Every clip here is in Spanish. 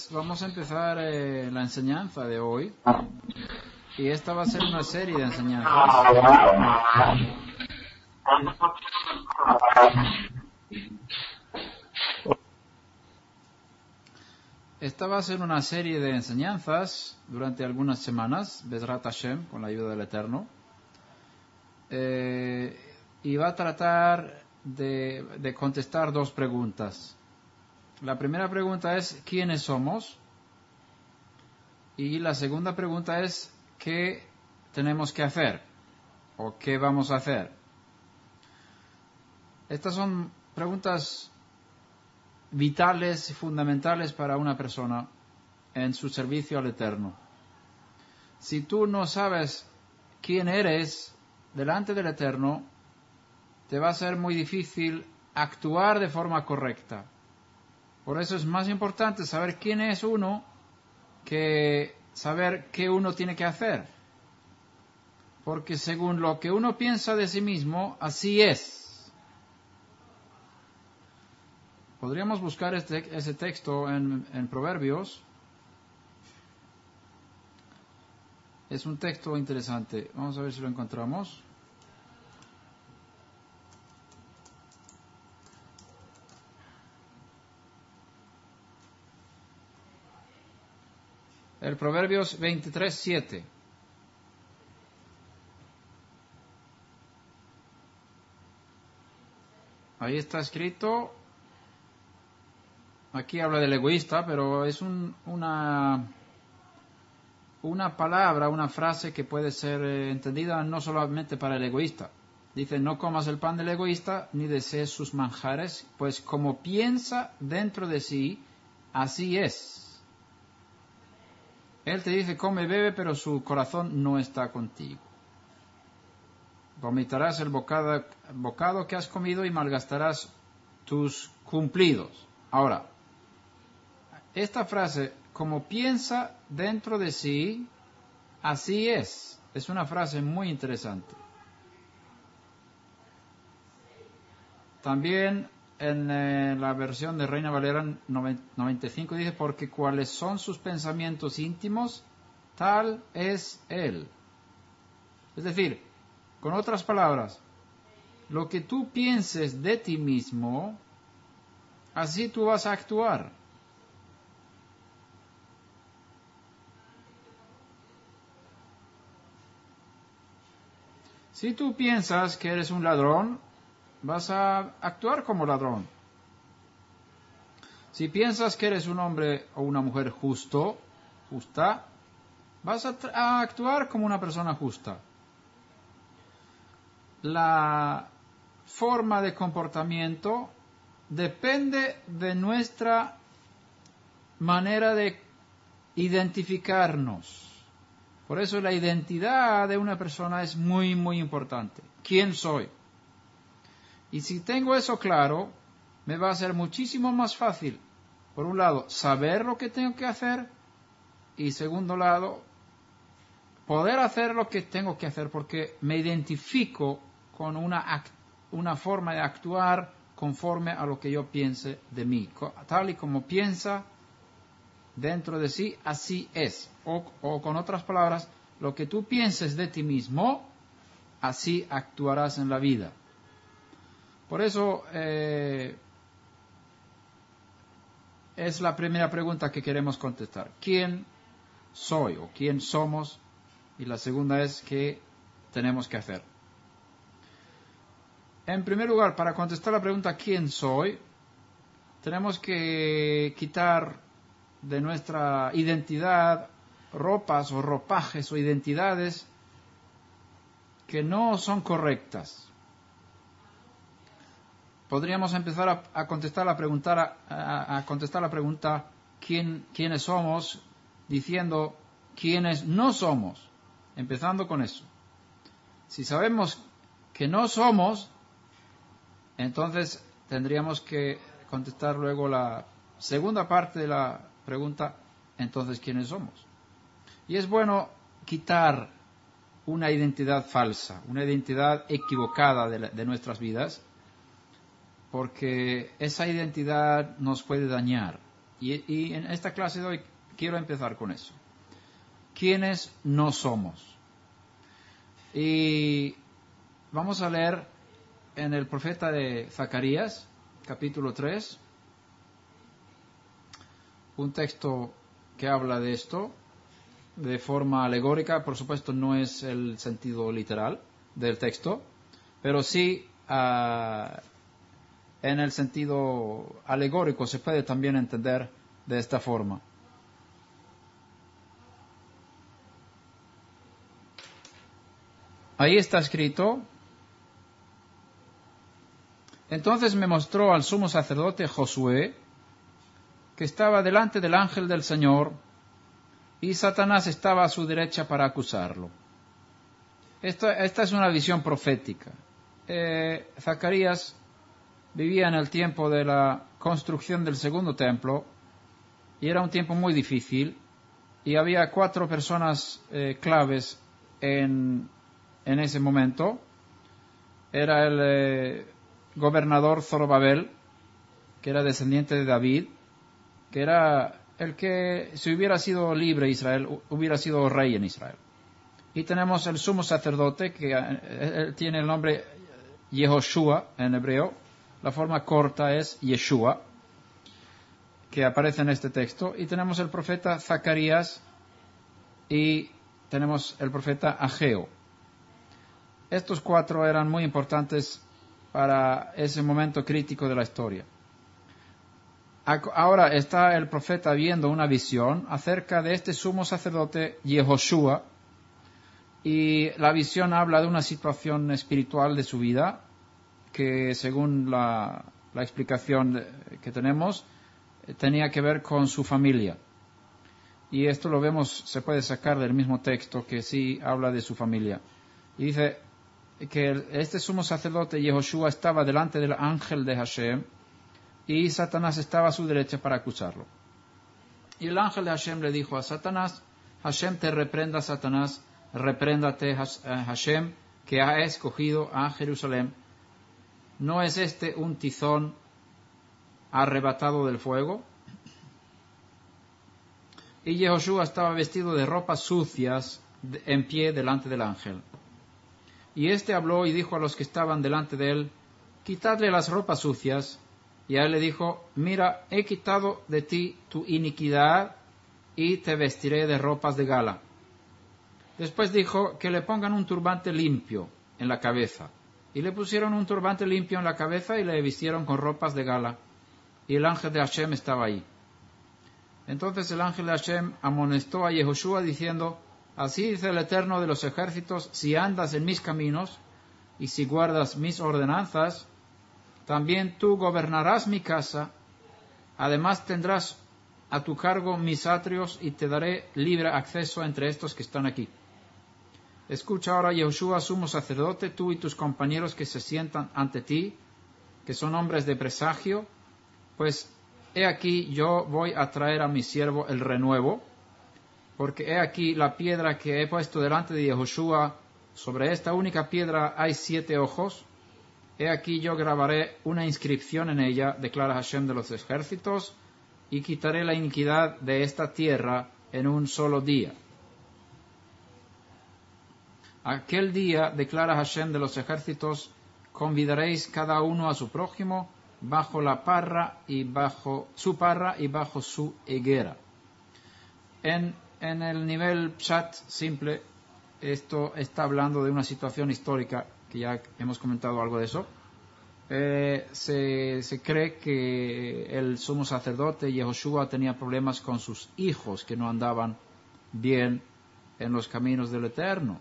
vamos a empezar la enseñanza de hoy. Y esta va a ser una serie de enseñanzas. Esta va a ser una serie de enseñanzas durante algunas semanas, Bezrat Hashem, con la ayuda del Eterno. Y va a tratar de contestar dos preguntas. La primera pregunta es, ¿quiénes somos? Y la segunda pregunta es, ¿qué tenemos que hacer? ¿O qué vamos a hacer? Estas son preguntas vitales y fundamentales para una persona en su servicio al Eterno. Si tú no sabes quién eres delante del Eterno, te va a ser muy difícil actuar de forma correcta. Por eso es más importante saber quién es uno que saber qué uno tiene que hacer. Porque según lo que uno piensa de sí mismo, así es. Podríamos buscar ese texto en Proverbios. Es un texto interesante. Vamos a ver si lo encontramos. El Proverbios 23:7. Ahí está escrito. Aquí habla del egoísta, pero es una palabra, una frase que puede ser entendida no solamente para el egoísta. Dice, no comas el pan del egoísta, ni desees sus manjares, pues como piensa dentro de sí, así es. Él te dice, come, bebe, pero su corazón no está contigo. Vomitarás el bocado que has comido y malgastarás tus cumplidos. Ahora, esta frase, como piensa dentro de sí, así es una frase muy interesante. También en la versión de Reina Valera 95 dice, porque cuáles son sus pensamientos íntimos, tal es él. Es decir, con otras palabras, lo que tú pienses de ti mismo, así tú vas a actuar. Si tú piensas que eres un ladrón, vas a actuar como ladrón. Si piensas que eres un hombre o una mujer justa, vas a actuar como una persona justa. La forma de comportamiento depende de nuestra manera de identificarnos. Por eso la identidad de una persona es muy, muy importante. ¿Quién soy? Y si tengo eso claro, me va a ser muchísimo más fácil, por un lado, saber lo que tengo que hacer, y segundo lado, poder hacer lo que tengo que hacer, porque me identifico con una forma de actuar conforme a lo que yo piense de mí. Tal y como piensa dentro de sí, así es. O con otras palabras, lo que tú pienses de ti mismo, así actuarás en la vida. Por eso es la primera pregunta que queremos contestar. ¿Quién soy o quién somos? Y la segunda es ¿qué tenemos que hacer? En primer lugar, para contestar la pregunta ¿quién soy? Tenemos que quitar de nuestra identidad ropas o ropajes o identidades que no son correctas. Podríamos empezar a contestar la pregunta ¿quiénes somos? Diciendo quiénes no somos, empezando con eso. Si sabemos que no somos, entonces tendríamos que contestar luego la segunda parte de la pregunta, entonces ¿quiénes somos? Y es bueno quitar una identidad falsa, una identidad equivocada de nuestras vidas, porque esa identidad nos puede dañar. Y en esta clase de hoy quiero empezar con eso. ¿Quiénes no somos? Y vamos a leer en el profeta de Zacarías, capítulo 3, un texto que habla de esto de forma alegórica. Por supuesto, no es el sentido literal del texto, pero sí en el sentido alegórico se puede también entender de esta forma. Ahí está escrito: entonces me mostró al sumo sacerdote Josué, que estaba delante del ángel del Señor, y Satanás estaba a su derecha para acusarlo. Esta es una visión profética. Zacarías vivía en el tiempo de la construcción del segundo templo, y era un tiempo muy difícil, y había 4 personas claves en ese momento. Era el gobernador Zorobabel, que era descendiente de David, que era el que, si hubiera sido libre Israel, hubiera sido rey en Israel. Y tenemos el sumo sacerdote, que tiene el nombre Yehoshua en hebreo. La forma corta es Yeshua, que aparece en este texto. Y tenemos el profeta Zacarías y tenemos el profeta Ageo. Estos 4 eran muy importantes para ese momento crítico de la historia. Ahora está el profeta viendo una visión acerca de este sumo sacerdote Yehoshua, y la visión habla de una situación espiritual de su vida que, según la explicación que tenemos, tenía que ver con su familia. Y esto lo vemos, se puede sacar del mismo texto que sí habla de su familia. Y dice que este sumo sacerdote Yehoshua estaba delante del ángel de Hashem, y Satanás estaba a su derecha para acusarlo. Y el ángel de Hashem le dijo a Satanás: Hashem te reprenda, Satanás, repréndate Hashem, que ha escogido a Jerusalén. ¿No es este un tizón arrebatado del fuego? Y Yehoshua estaba vestido de ropas sucias en pie delante del ángel. Y éste habló y dijo a los que estaban delante de él: quitadle las ropas sucias. Y a él le dijo: mira, he quitado de ti tu iniquidad y te vestiré de ropas de gala. Después dijo que le pongan un turbante limpio en la cabeza. Y le pusieron un turbante limpio en la cabeza y le vistieron con ropas de gala. Y el ángel de Hashem estaba ahí. Entonces el ángel de Hashem amonestó a Yehoshua diciendo: así dice el Eterno de los ejércitos, si andas en mis caminos y si guardas mis ordenanzas, también tú gobernarás mi casa, además tendrás a tu cargo mis atrios y te daré libre acceso entre estos que están aquí. Escucha ahora, Yehoshua, sumo sacerdote, tú y tus compañeros que se sientan ante ti, que son hombres de presagio, pues he aquí yo voy a traer a mi siervo el renuevo, porque he aquí la piedra que he puesto delante de Yehoshua, sobre esta única piedra hay 7 ojos. He aquí yo grabaré una inscripción en ella, declara Hashem de los ejércitos, y quitaré la iniquidad de esta tierra en un solo día. Aquel día, declara Hashem de los ejércitos, convidaréis cada uno a su prójimo bajo la parra y bajo su higuera. En el nivel pshat simple, esto está hablando de una situación histórica, que ya hemos comentado algo de eso. Se cree que el sumo sacerdote Yehoshua tenía problemas con sus hijos, que no andaban bien en los caminos del Eterno.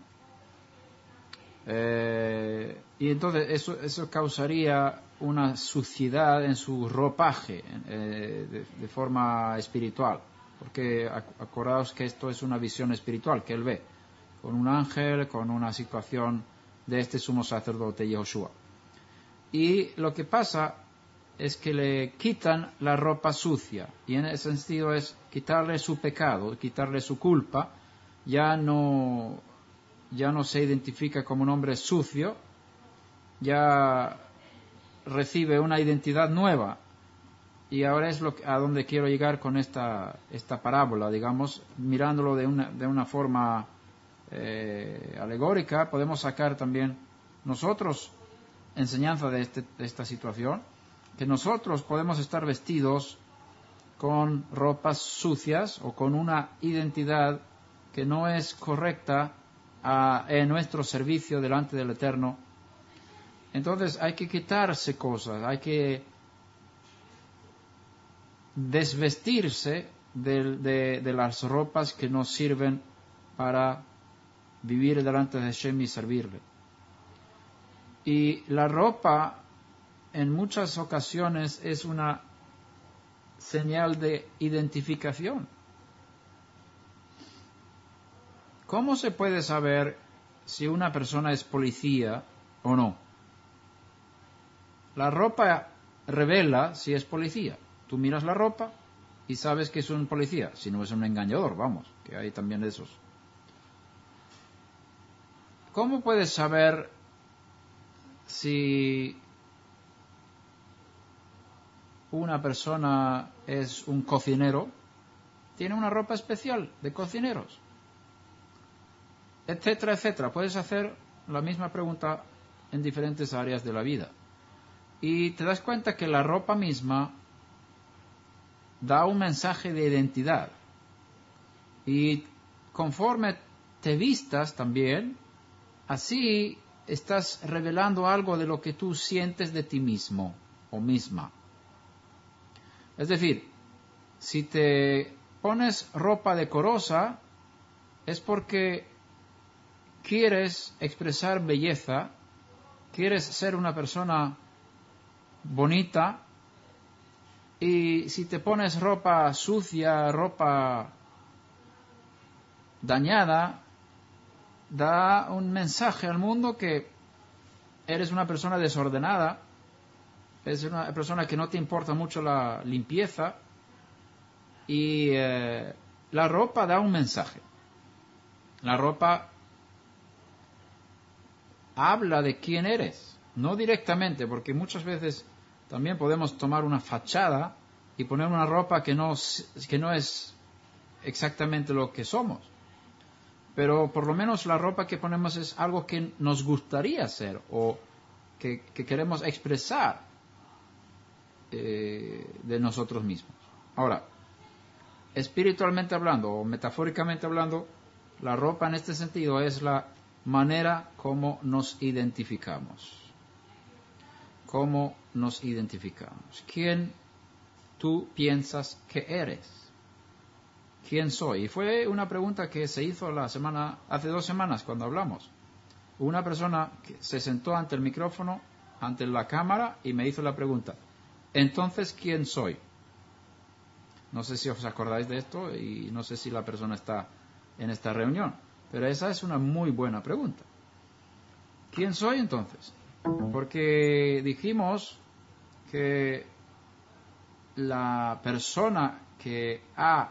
Y entonces eso causaría una suciedad en su ropaje de forma espiritual, porque acordaos que esto es una visión espiritual que él ve, con un ángel, con una situación de este sumo sacerdote Yehoshua. Y lo que pasa es que le quitan la ropa sucia, y en ese sentido es quitarle su pecado, quitarle su culpa. Ya no se identifica como un hombre sucio, ya recibe una identidad nueva, Y ahora es a donde quiero llegar con esta parábola, digamos, mirándolo de una forma alegórica, podemos sacar también nosotros enseñanza de esta situación, que nosotros podemos estar vestidos con ropas sucias o con una identidad que no es correcta en nuestro servicio delante del Eterno. Entonces hay que quitarse cosas, hay que desvestirse de las ropas que nos sirven para vivir delante de Hashem y servirle. Y la ropa en muchas ocasiones es una señal de identificación. ¿Cómo se puede saber si una persona es policía o no? La ropa revela si es policía. Tú miras la ropa y sabes que es un policía, si no es un engañador, vamos, que hay también de esos. ¿Cómo puedes saber si una persona es un cocinero? Tiene una ropa especial de cocineros, etcétera, etcétera. Puedes hacer la misma pregunta en diferentes áreas de la vida. Y te das cuenta que la ropa misma da un mensaje de identidad. Y conforme te vistas también, así estás revelando algo de lo que tú sientes de ti mismo o misma. Es decir, si te pones ropa decorosa, es porque quieres expresar belleza, quieres ser una persona bonita, y si te pones ropa sucia, ropa dañada, da un mensaje al mundo que eres una persona desordenada, eres una persona que no te importa mucho la limpieza, y la ropa da un mensaje. La ropa habla de quién eres, no directamente, porque muchas veces también podemos tomar una fachada y poner una ropa que no es exactamente lo que somos. Pero por lo menos la ropa que ponemos es algo que nos gustaría ser o que queremos expresar de nosotros mismos. Ahora, espiritualmente hablando o metafóricamente hablando, la ropa en este sentido es la manera como nos identificamos. ¿Cómo nos identificamos? ¿Quién tú piensas que eres? ¿Quién soy? Y fue una pregunta que se hizo hace 2 semanas cuando hablamos. Una persona que se sentó ante el micrófono, ante la cámara, y me hizo la pregunta: entonces, ¿quién soy? No sé si os acordáis de esto y no sé si la persona está en esta reunión, pero esa es una muy buena pregunta. ¿Quién soy entonces? Porque dijimos que la persona que ha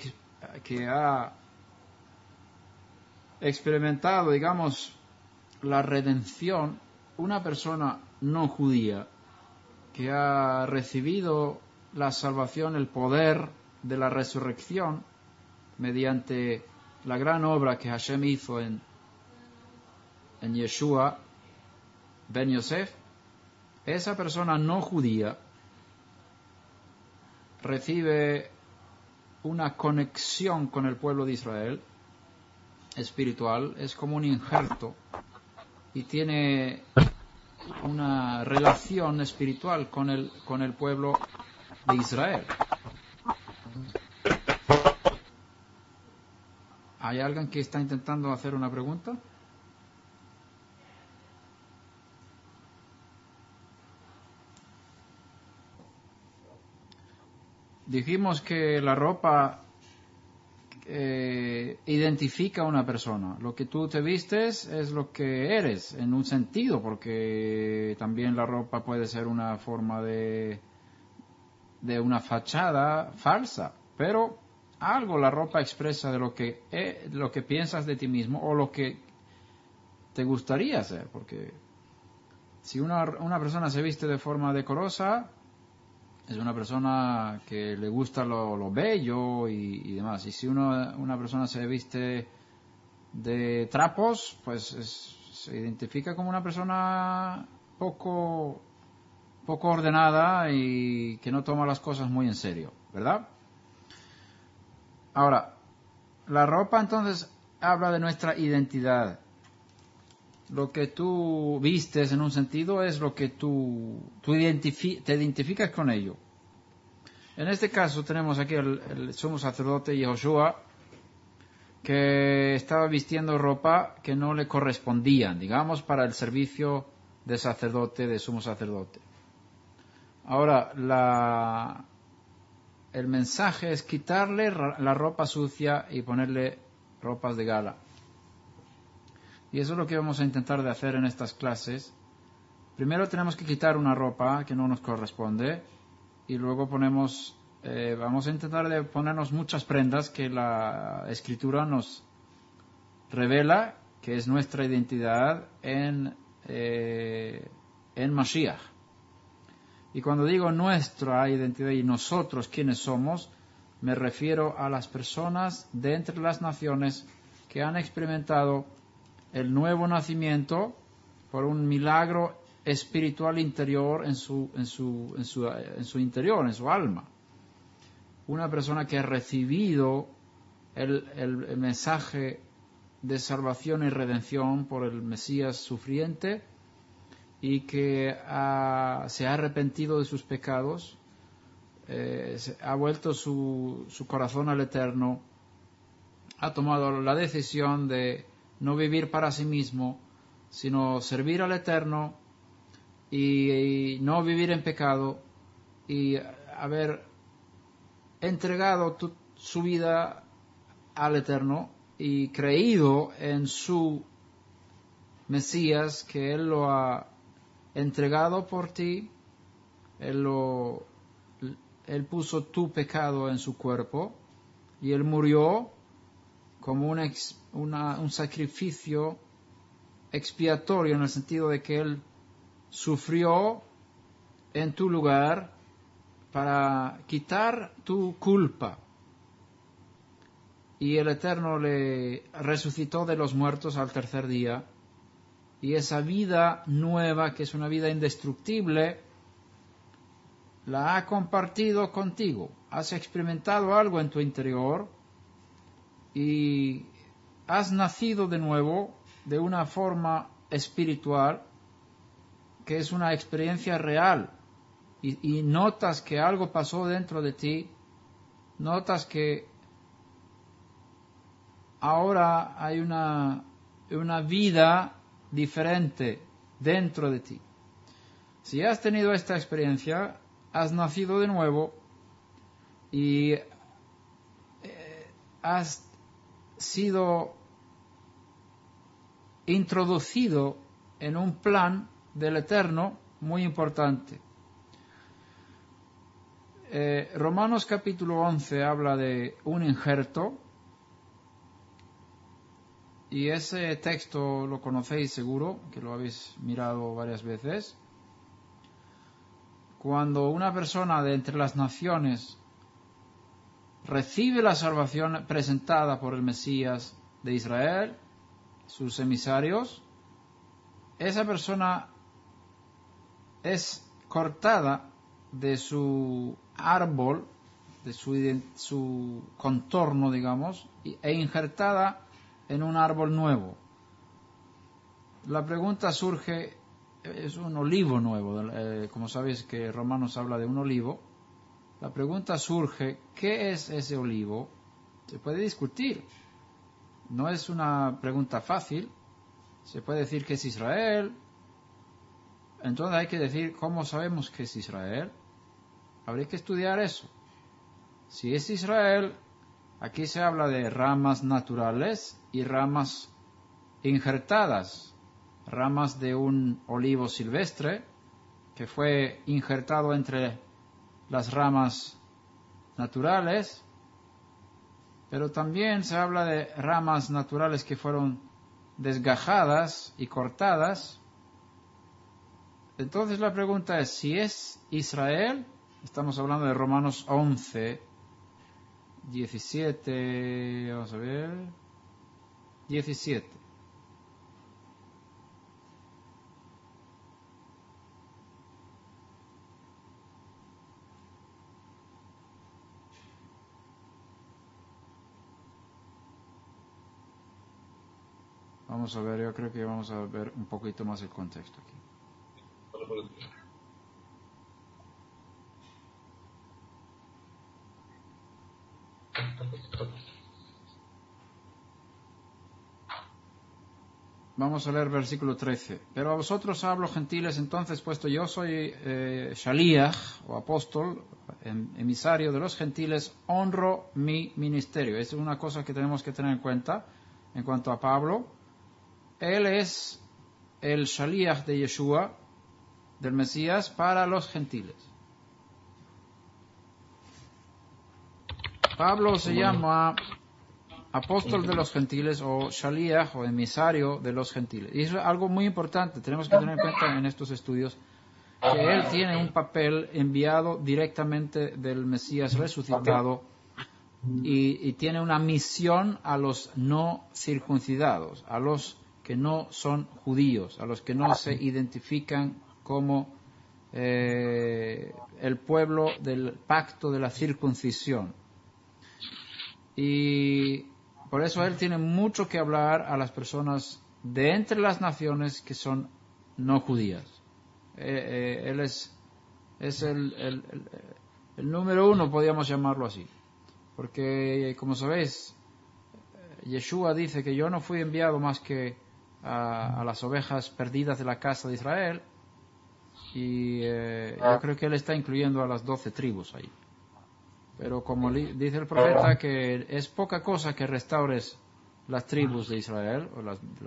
experimentado, digamos, la redención, una persona no judía que ha recibido la salvación, el poder de la resurrección mediante la gran obra que Hashem hizo en Yeshua Ben Yosef, esa persona no judía recibe una conexión con el pueblo de Israel espiritual, es como un injerto y tiene una relación espiritual con el pueblo de Israel. ¿Hay alguien que está intentando hacer una pregunta? Dijimos que la ropa identifica a una persona. Lo que tú te vistes es lo que eres, en un sentido, porque también la ropa puede ser una forma de una fachada falsa, pero algo la ropa expresa de lo que piensas de ti mismo o lo que te gustaría ser, porque si una persona se viste de forma decorosa, es una persona que le gusta lo bello y demás. Y si una persona se viste de trapos, pues se identifica como una persona poco ordenada y que no toma las cosas muy en serio, ¿verdad? Ahora, la ropa entonces habla de nuestra identidad. Lo que tú vistes en un sentido es lo que te identificas con ello. En este caso tenemos aquí el sumo sacerdote Yehoshua, que estaba vistiendo ropa que no le correspondían, digamos, para el servicio de sacerdote, de sumo sacerdote. Ahora, el mensaje es quitarle la ropa sucia y ponerle ropas de gala. Y eso es lo que vamos a intentar de hacer en estas clases. Primero tenemos que quitar una ropa que no nos corresponde y luego vamos a intentar de ponernos muchas prendas que la Escritura nos revela que es nuestra identidad en Mashiach. Y cuando digo nuestra identidad y nosotros quiénes somos, me refiero a las personas de entre las naciones que han experimentado el nuevo nacimiento por un milagro espiritual interior en su interior, en su alma. Una persona que ha recibido el mensaje de salvación y redención por el Mesías sufriente y que se ha arrepentido de sus pecados, ha vuelto su corazón al Eterno, ha tomado la decisión de no vivir para sí mismo, sino servir al Eterno y no vivir en pecado y haber entregado su vida al Eterno y creído en su Mesías, que Él lo ha entregado por ti, Él puso tu pecado en su cuerpo y Él murió como un sacrificio expiatorio, en el sentido de que Él sufrió en tu lugar para quitar tu culpa. Y el Eterno le resucitó de los muertos al tercer día. Y esa vida nueva, que es una vida indestructible, la ha compartido contigo. Has experimentado algo en tu interior y has nacido de nuevo de una forma espiritual que es una experiencia real. Y notas que algo pasó dentro de ti, notas que ahora hay una vida diferente dentro de ti. Si has tenido esta experiencia, has nacido de nuevo y has sido introducido en un plan del Eterno muy importante. Romanos capítulo 11 habla de un injerto, y ese texto lo conocéis seguro, que lo habéis mirado varias veces. Cuando una persona de entre las naciones recibe la salvación presentada por el Mesías de Israel, sus emisarios, esa persona es cortada de su árbol, de su contorno, digamos, e injertada en un árbol nuevo. La pregunta surge, es un olivo nuevo, como sabéis que Romanos habla de un olivo. La pregunta surge, ¿qué es ese olivo? Se puede discutir. No es una pregunta fácil. Se puede decir que es Israel. Entonces hay que decir, ¿cómo sabemos que es Israel? Habría que estudiar eso. Si es Israel, aquí se habla de ramas naturales y ramas injertadas. Ramas de un olivo silvestre que fue injertado entre las ramas naturales, pero también se habla de ramas naturales que fueron desgajadas y cortadas. Entonces la pregunta es, si es Israel, Estamos hablando de Romanos 11, 17, vamos a ver, 17. Vamos a ver, yo creo que vamos a ver un poquito más el contexto aquí. Vamos a leer versículo 13. Pero a vosotros hablo, gentiles, entonces, puesto yo soy Shaliach, o apóstol, emisario de los gentiles, honro mi ministerio. Esa es una cosa que tenemos que tener en cuenta en cuanto a Pablo. Él es el Shaliach de Yeshua, del Mesías, para los gentiles. Pablo se llama apóstol de los gentiles o Shaliach o emisario de los gentiles. Y es algo muy importante, tenemos que tener en cuenta en estos estudios que él tiene un papel enviado directamente del Mesías resucitado y tiene una misión a los no circuncidados, a los que no son judíos, a los que no se identifican como el pueblo del pacto de la circuncisión. Y por eso él tiene mucho que hablar a las personas de entre las naciones que son no judías. Él es el número uno, podríamos llamarlo así. Porque, como sabéis, Yeshua dice que yo no fui enviado más que a las ovejas perdidas de la casa de Israel. Y yo creo que él está incluyendo a las 12 tribus ahí. Pero como dice el profeta que es poca cosa que restaures las tribus de Israel, o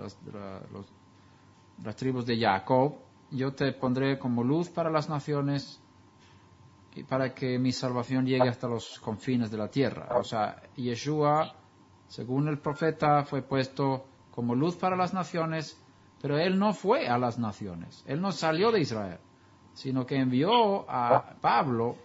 las tribus de Jacob, yo te pondré como luz para las naciones y para que mi salvación llegue hasta los confines de la tierra. O sea, Yeshua, según el profeta, fue puesto como luz para las naciones, pero él no fue a las naciones, él no salió de Israel, sino que envió a Pablo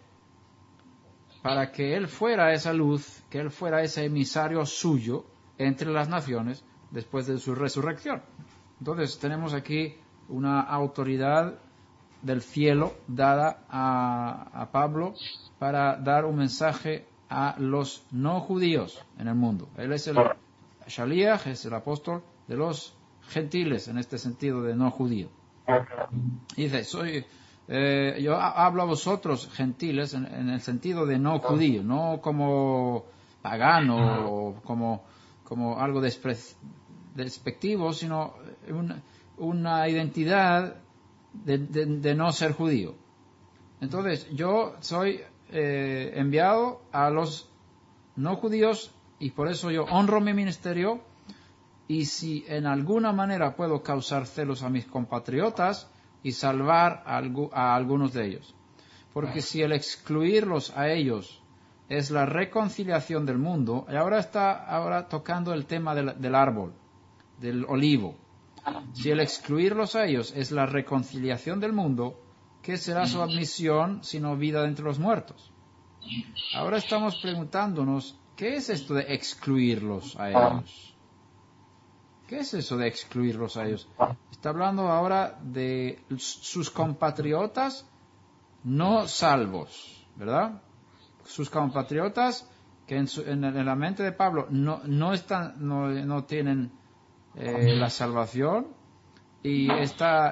para que él fuera esa luz, que él fuera ese emisario suyo entre las naciones después de su resurrección. Entonces tenemos aquí una autoridad del cielo dada a Pablo para dar un mensaje a los no judíos en el mundo. Él es el Shaliach, es el apóstol de los gentiles en este sentido de no judío. Dice, yo hablo a vosotros, gentiles, en el sentido de no judío, no como pagano o como algo despectivo, sino una identidad de no ser judío. Entonces, yo soy enviado a los no judíos y por eso yo honro mi ministerio, y si en alguna manera puedo causar celos a mis compatriotas y salvar a algunos de ellos. Porque si el excluirlos a ellos es la reconciliación del mundo, y ahora está tocando el tema del árbol, del olivo. Si el excluirlos a ellos es la reconciliación del mundo, ¿qué será su admisión sino vida de entre los muertos? Ahora estamos preguntándonos, ¿qué es esto de excluirlos a ellos? ¿Qué es eso de excluirlos a ellos? Está hablando ahora de sus compatriotas no salvos, ¿verdad? Sus compatriotas que en la mente de Pablo no tienen la salvación, y él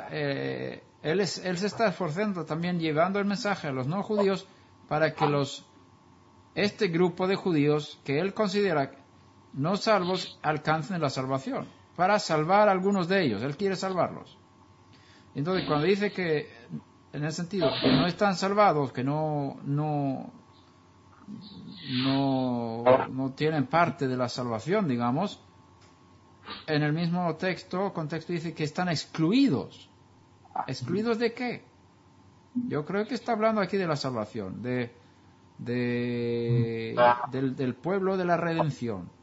se está esforzando también llevando el mensaje a los no judíos para que este grupo de judíos que él considera no salvos alcancen la salvación, para salvar a algunos de ellos. Él quiere salvarlos. Entonces, cuando dice que, en el sentido que no están salvados, que no tienen parte de la salvación, digamos, en el mismo contexto dice que están excluidos. ¿Excluidos de qué? Yo creo que está hablando aquí de la salvación, del pueblo de la redención.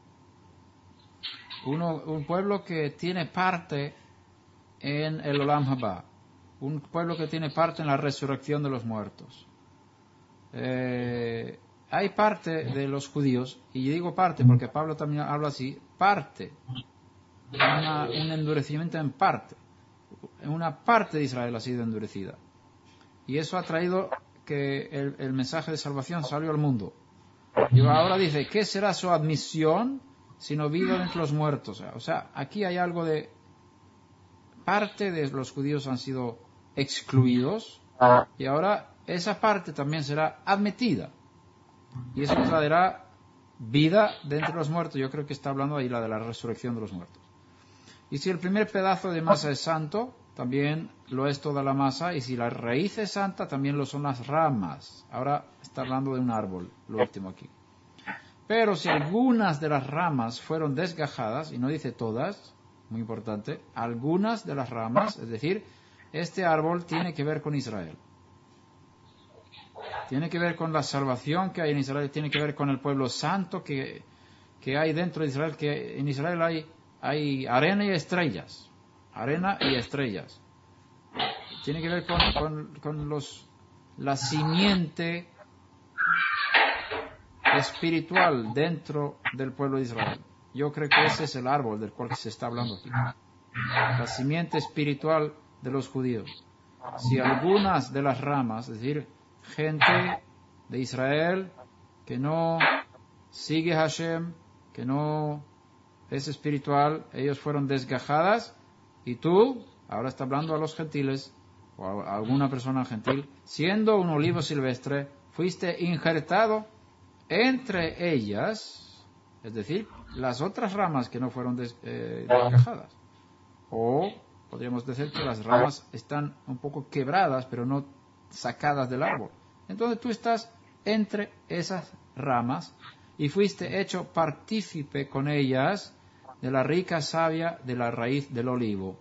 Un pueblo que tiene parte en el Olam Haba, un pueblo que tiene parte en la resurrección de los muertos. hay parte de los judíos, y digo parte porque Pablo también habla así, parte, un endurecimiento en parte. Una parte de Israel ha sido endurecida. Y eso ha traído que el mensaje de salvación salió al mundo. Y ahora dice, ¿qué será su admisión sino vida entre los muertos? O sea, aquí hay algo de parte de los judíos han sido excluidos y ahora esa parte también será admitida. Y eso traerá vida de entre los muertos. Yo creo que está hablando ahí la de la resurrección de los muertos. Y si el primer pedazo de masa es santo, también lo es toda la masa. Y si la raíz es santa, también lo son las ramas. Ahora está hablando de un árbol, lo último aquí. Pero si algunas de las ramas fueron desgajadas, y no dice todas, muy importante, algunas de las ramas, es decir, este árbol tiene que ver con Israel. Tiene que ver con la salvación que hay en Israel, tiene que ver con el pueblo santo que hay dentro de Israel, que en Israel hay arena y estrellas. Arena y estrellas. Tiene que ver con la simiente espiritual dentro del pueblo de Israel. Yo creo que ese es el árbol del cual se está hablando aquí. La simiente espiritual de los judíos. Si algunas de las ramas, es decir, gente de Israel que no sigue a Hashem, que no es espiritual, ellos fueron desgajadas, y tú, ahora está hablando a los gentiles, o a alguna persona gentil, siendo un olivo silvestre, fuiste injertado entre ellas, es decir, las otras ramas que no fueron desgajadas. O podríamos decir que las ramas están un poco quebradas, pero no sacadas del árbol. Entonces tú estás entre esas ramas y fuiste hecho partícipe con ellas de la rica savia de la raíz del olivo.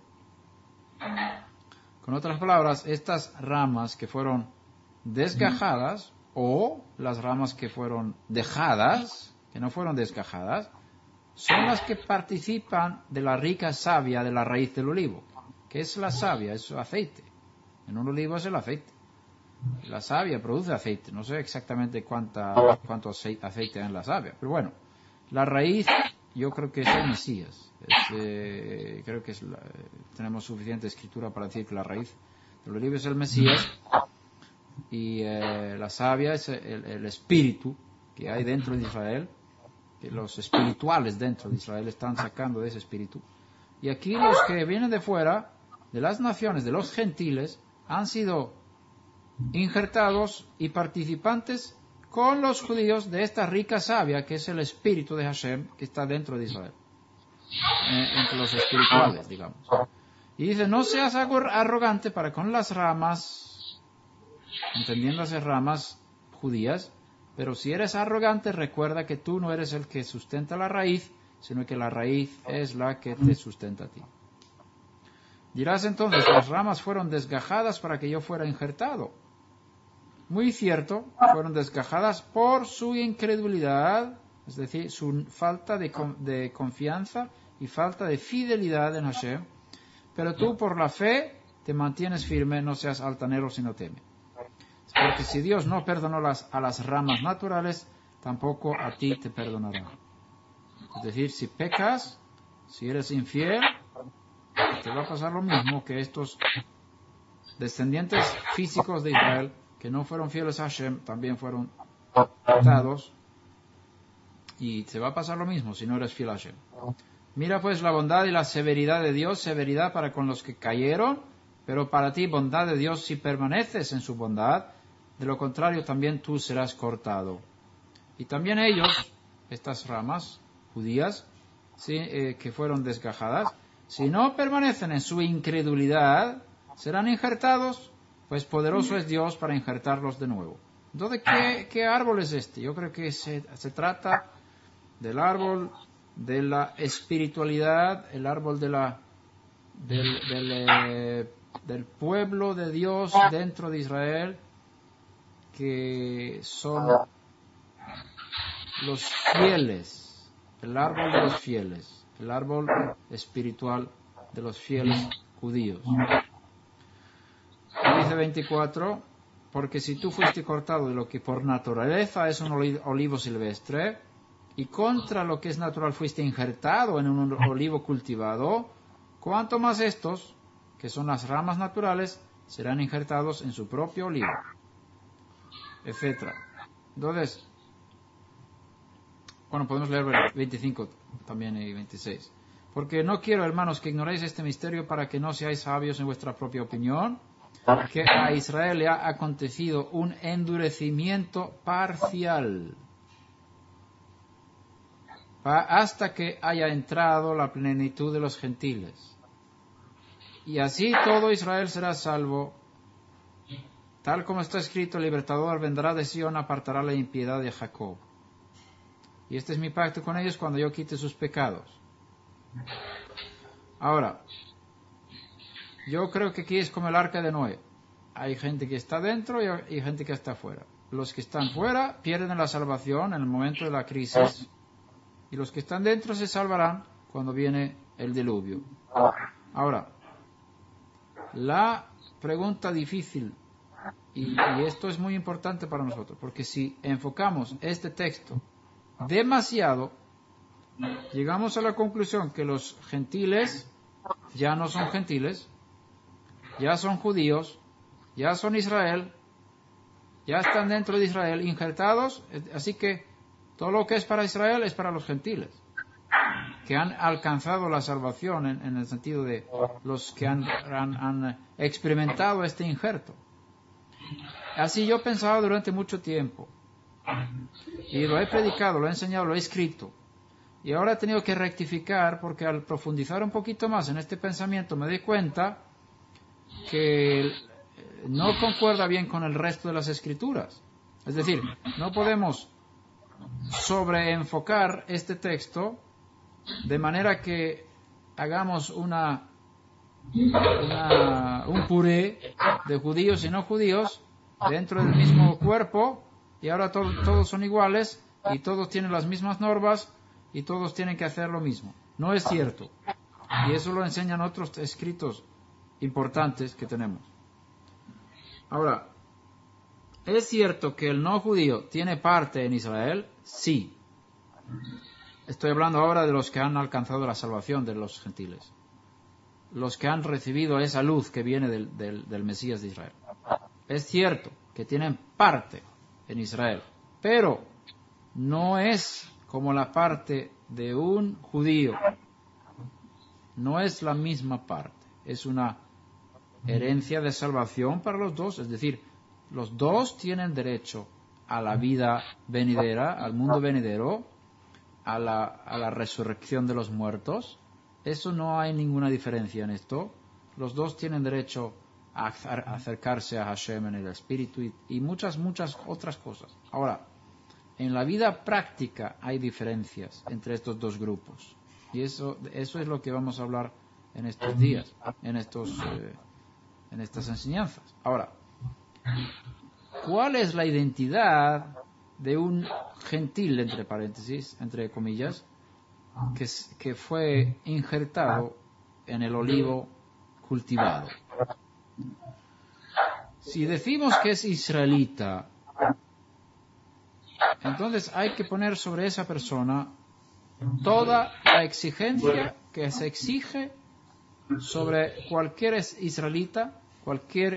Con otras palabras, estas ramas que fueron desgajadas o las ramas que fueron dejadas, que no fueron desgajadas, son las que participan de la rica savia de la raíz del olivo. ¿Qué es la savia? Es aceite. En un olivo es el aceite. La savia produce aceite. No sé exactamente cuánto aceite hay en la savia. Pero bueno, la raíz yo creo que es el Mesías. Creo que tenemos suficiente escritura para decir que la raíz del olivo es el Mesías. Y la savia es el espíritu que hay dentro de Israel. Que los espirituales dentro de Israel están sacando de ese espíritu. Y aquí los que vienen de fuera, de las naciones, de los gentiles, han sido injertados y participantes con los judíos de esta rica savia que es el espíritu de Hashem que está dentro de Israel, entre los espirituales, digamos. Y dice, no seas arrogante para con las ramas, entendiéndose ramas judías, pero si eres arrogante, recuerda que tú no eres el que sustenta la raíz, sino que la raíz es la que te sustenta a ti. Dirás entonces, las ramas fueron desgajadas para que yo fuera injertado. Muy cierto, fueron desgajadas por su incredulidad, es decir, su falta de confianza y falta de fidelidad en Hashem, pero tú por la fe te mantienes firme, no seas altanero sino teme. Porque si Dios no perdonó a las ramas naturales, tampoco a ti te perdonará. Es decir, si pecas, si eres infiel, te va a pasar lo mismo que estos descendientes físicos de Israel, que no fueron fieles a Hashem, también fueron dados, y te va a pasar lo mismo si no eres fiel a Hashem. Mira pues la bondad y la severidad de Dios, severidad para con los que cayeron, pero para ti bondad de Dios si permaneces en su bondad, de lo contrario también tú serás cortado. Y también ellos, estas ramas judías, ¿sí? Que fueron desgajadas, si no permanecen en su incredulidad, serán injertados, pues poderoso es Dios para injertarlos de nuevo. Entonces, ¿qué árbol es este? Yo creo que se trata del árbol de la espiritualidad, el árbol del pueblo de Dios dentro de Israel, que son los fieles, el árbol de los fieles, el árbol espiritual de los fieles judíos. Y dice 24, porque si tú fuiste cortado de lo que por naturaleza es un olivo silvestre, y contra lo que es natural fuiste injertado en un olivo cultivado, cuanto más estos, que son las ramas naturales, serán injertados en su propio olivo, etc. Entonces, bueno, podemos leer 25 también y 26. Porque no quiero, hermanos, que ignoréis este misterio para que no seáis sabios en vuestra propia opinión, que a Israel le ha acontecido un endurecimiento parcial, hasta que haya entrado la plenitud de los gentiles. Y así todo Israel será salvo, tal como está escrito: el libertador vendrá de Sion, apartará la impiedad de Jacob. Y este es mi pacto con ellos cuando yo quite sus pecados. Ahora, yo creo que aquí es como el arca de Noé. Hay gente que está dentro y hay gente que está fuera. Los que están fuera pierden la salvación en el momento de la crisis, y los que están dentro se salvarán cuando viene el diluvio. Ahora, la pregunta difícil, y esto es muy importante para nosotros, porque si enfocamos este texto demasiado, llegamos a la conclusión que los gentiles ya no son gentiles, ya son judíos, ya son Israel, ya están dentro de Israel, injertados, así que todo lo que es para Israel es para los gentiles, que han alcanzado la salvación en el sentido de los que han experimentado este injerto. Así yo pensaba durante mucho tiempo, y lo he predicado, lo he enseñado, lo he escrito, y ahora he tenido que rectificar, porque al profundizar un poquito más en este pensamiento me doy cuenta que no concuerda bien con el resto de las escrituras. Es decir, no podemos sobreenfocar este texto de manera que hagamos un puré de judíos y no judíos dentro del mismo cuerpo, y ahora todos son iguales y todos tienen las mismas normas y todos tienen que hacer lo mismo. No es cierto, y eso lo enseñan otros escritos importantes que tenemos. Ahora, ¿es cierto que el no judío tiene parte en Israel? Sí. Estoy hablando ahora de los que han alcanzado la salvación de los gentiles, los que han recibido esa luz que viene del Mesías de Israel. Es cierto que tienen parte en Israel, pero no es como la parte de un judío. No es la misma parte. Es una herencia de salvación para los dos, es decir, los dos tienen derecho a la vida venidera, al mundo venidero, a la resurrección de los muertos. Eso no hay ninguna diferencia en esto. Los dos tienen derecho a acercarse a Hashem en el espíritu y muchas otras cosas. Ahora, en la vida práctica hay diferencias entre estos dos grupos, y eso es lo que vamos a hablar en estos días, en estas enseñanzas. Ahora, ¿cuál es la identidad de un gentil, entre paréntesis, entre comillas, que fue injertado en el olivo cultivado? Si decimos que es israelita, entonces hay que poner sobre esa persona toda la exigencia que se exige sobre cualquier israelita, cualquier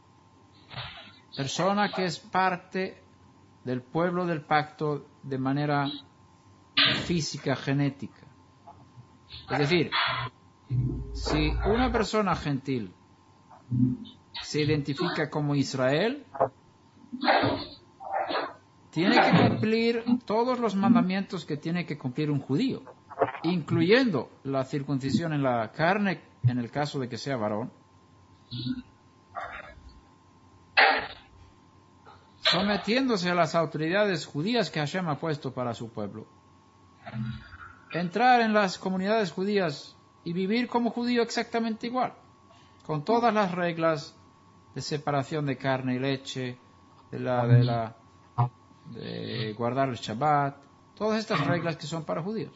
persona que es parte del pueblo del pacto de manera física, genética. Es decir, si una persona gentil se identifica como Israel, tiene que cumplir todos los mandamientos que tiene que cumplir un judío, incluyendo la circuncisión en la carne, en el caso de que sea varón, sometiéndose a las autoridades judías que Hashem ha puesto para su pueblo, entrar en las comunidades judías y vivir como judío exactamente igual, con todas las reglas de separación de carne y leche, de guardar el Shabbat, todas estas reglas que son para judíos.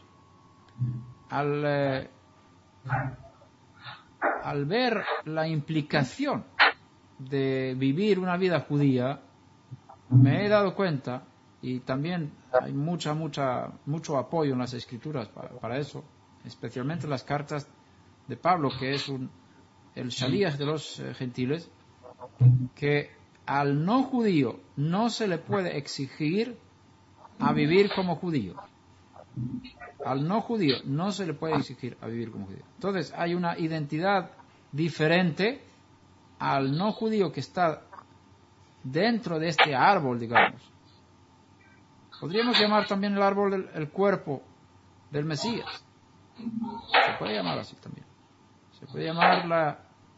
Al ver la implicación de vivir una vida judía, me he dado cuenta, y también hay mucho apoyo en las escrituras para eso, especialmente las cartas de Pablo, que es el shaliach de los gentiles, que al no judío no se le puede exigir a vivir como judío. Al no judío no se le puede exigir a vivir como judío. Entonces hay una identidad diferente al no judío que está dentro de este árbol, digamos. Podríamos llamar también el árbol el cuerpo del Mesías. Se puede llamar así también. Se puede llamar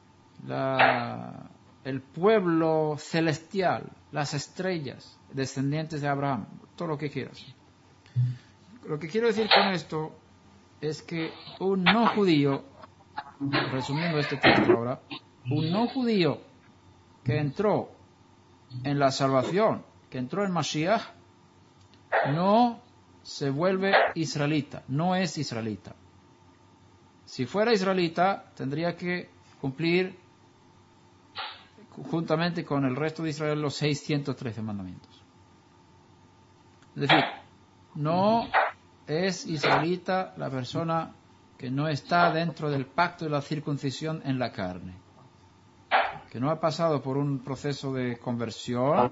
el pueblo celestial, las estrellas, descendientes de Abraham, todo lo que quieras. Lo que quiero decir con esto es que un no judío, resumiendo este texto ahora, un no judío que entró en la salvación, que entró en Mashiach, no se vuelve israelita, no es israelita. Si fuera israelita, tendría que cumplir juntamente con el resto de Israel los 613 mandamientos. Es decir, no es israelita la persona que no está dentro del pacto de la circuncisión en la carne, que no ha pasado por un proceso de conversión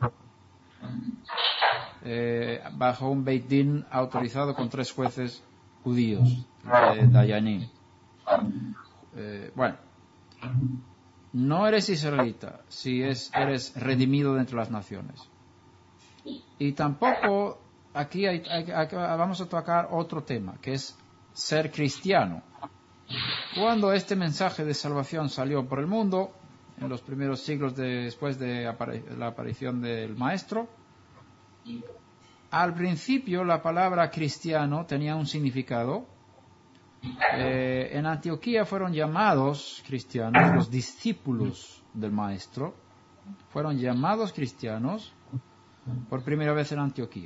bajo un Beit Din autorizado con 3 jueces judíos, Dayanim. Bueno, no eres israelita si eres redimido de entre las naciones. Y tampoco aquí vamos a tocar otro tema, que es ser cristiano. Cuando este mensaje de salvación salió por el mundo, en los primeros siglos después de la aparición del Maestro, al principio la palabra cristiano tenía un significado. En Antioquía fueron llamados cristianos, los discípulos del Maestro fueron llamados cristianos por primera vez en Antioquía.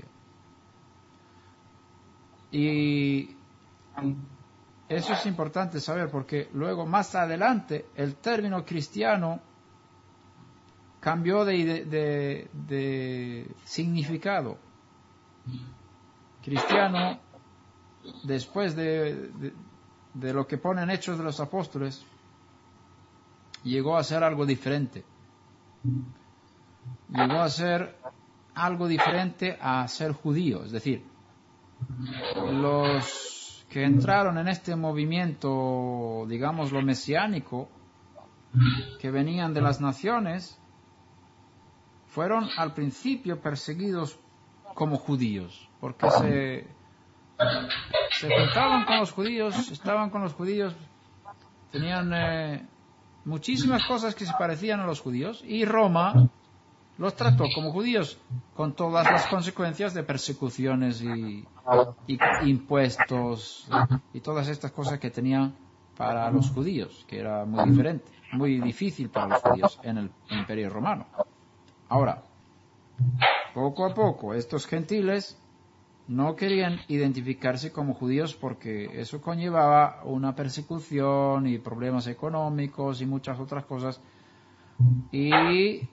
Y eso es importante saber porque luego más adelante el término cristiano cambió de significado. Cristiano, después de lo que ponen Hechos de los Apóstoles, llegó a ser algo diferente. Llegó a ser algo diferente a ser judío. Es decir, los que entraron en este movimiento, digamos, lo mesiánico, que venían de las naciones, fueron al principio perseguidos como judíos, porque se juntaban con los judíos, estaban con los judíos, tenían muchísimas cosas que se parecían a los judíos, y Roma los trató como judíos, con todas las consecuencias de persecuciones y impuestos y todas estas cosas que tenían para los judíos, que era muy diferente, muy difícil para los judíos en el Imperio Romano. Ahora, poco a poco, estos gentiles no querían identificarse como judíos porque eso conllevaba una persecución y problemas económicos y muchas otras cosas. Y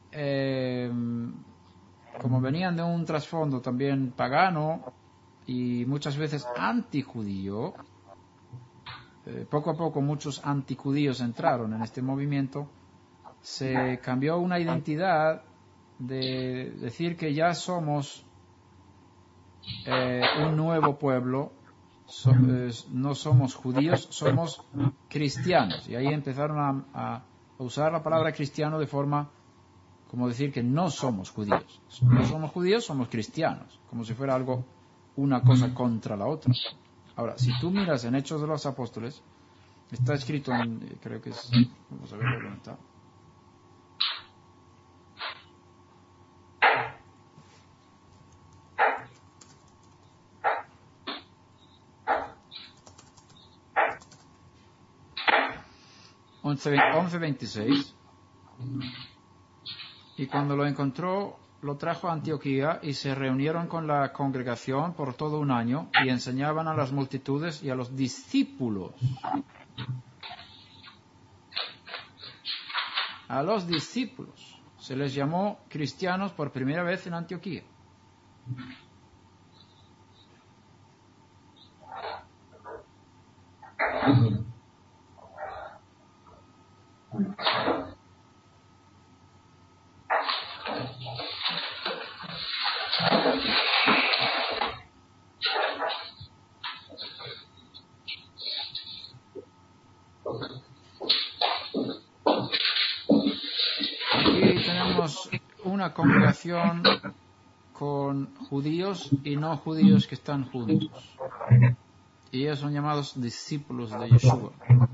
como venían de un trasfondo también pagano y muchas veces antijudío, poco a poco muchos antijudíos entraron en este movimiento. Se cambió una identidad de decir que ya somos un nuevo pueblo, no somos judíos, somos cristianos. Y ahí empezaron a usar la palabra cristiano de forma como decir que no somos judíos. No somos judíos, somos cristianos, como si fuera algo, una cosa contra la otra. Ahora, si tú miras en Hechos de los Apóstoles, está escrito creo que es, vamos a ver dónde está. Once 26. Y cuando lo encontró, lo trajo a Antioquía y se reunieron con la congregación por todo un año y enseñaban a las multitudes y a los discípulos. a los discípulos se les llamó cristianos por primera vez en Antioquía. Aquí tenemos una congregación con judíos y no judíos que están juntos. Y ellos son llamados discípulos de Yeshua.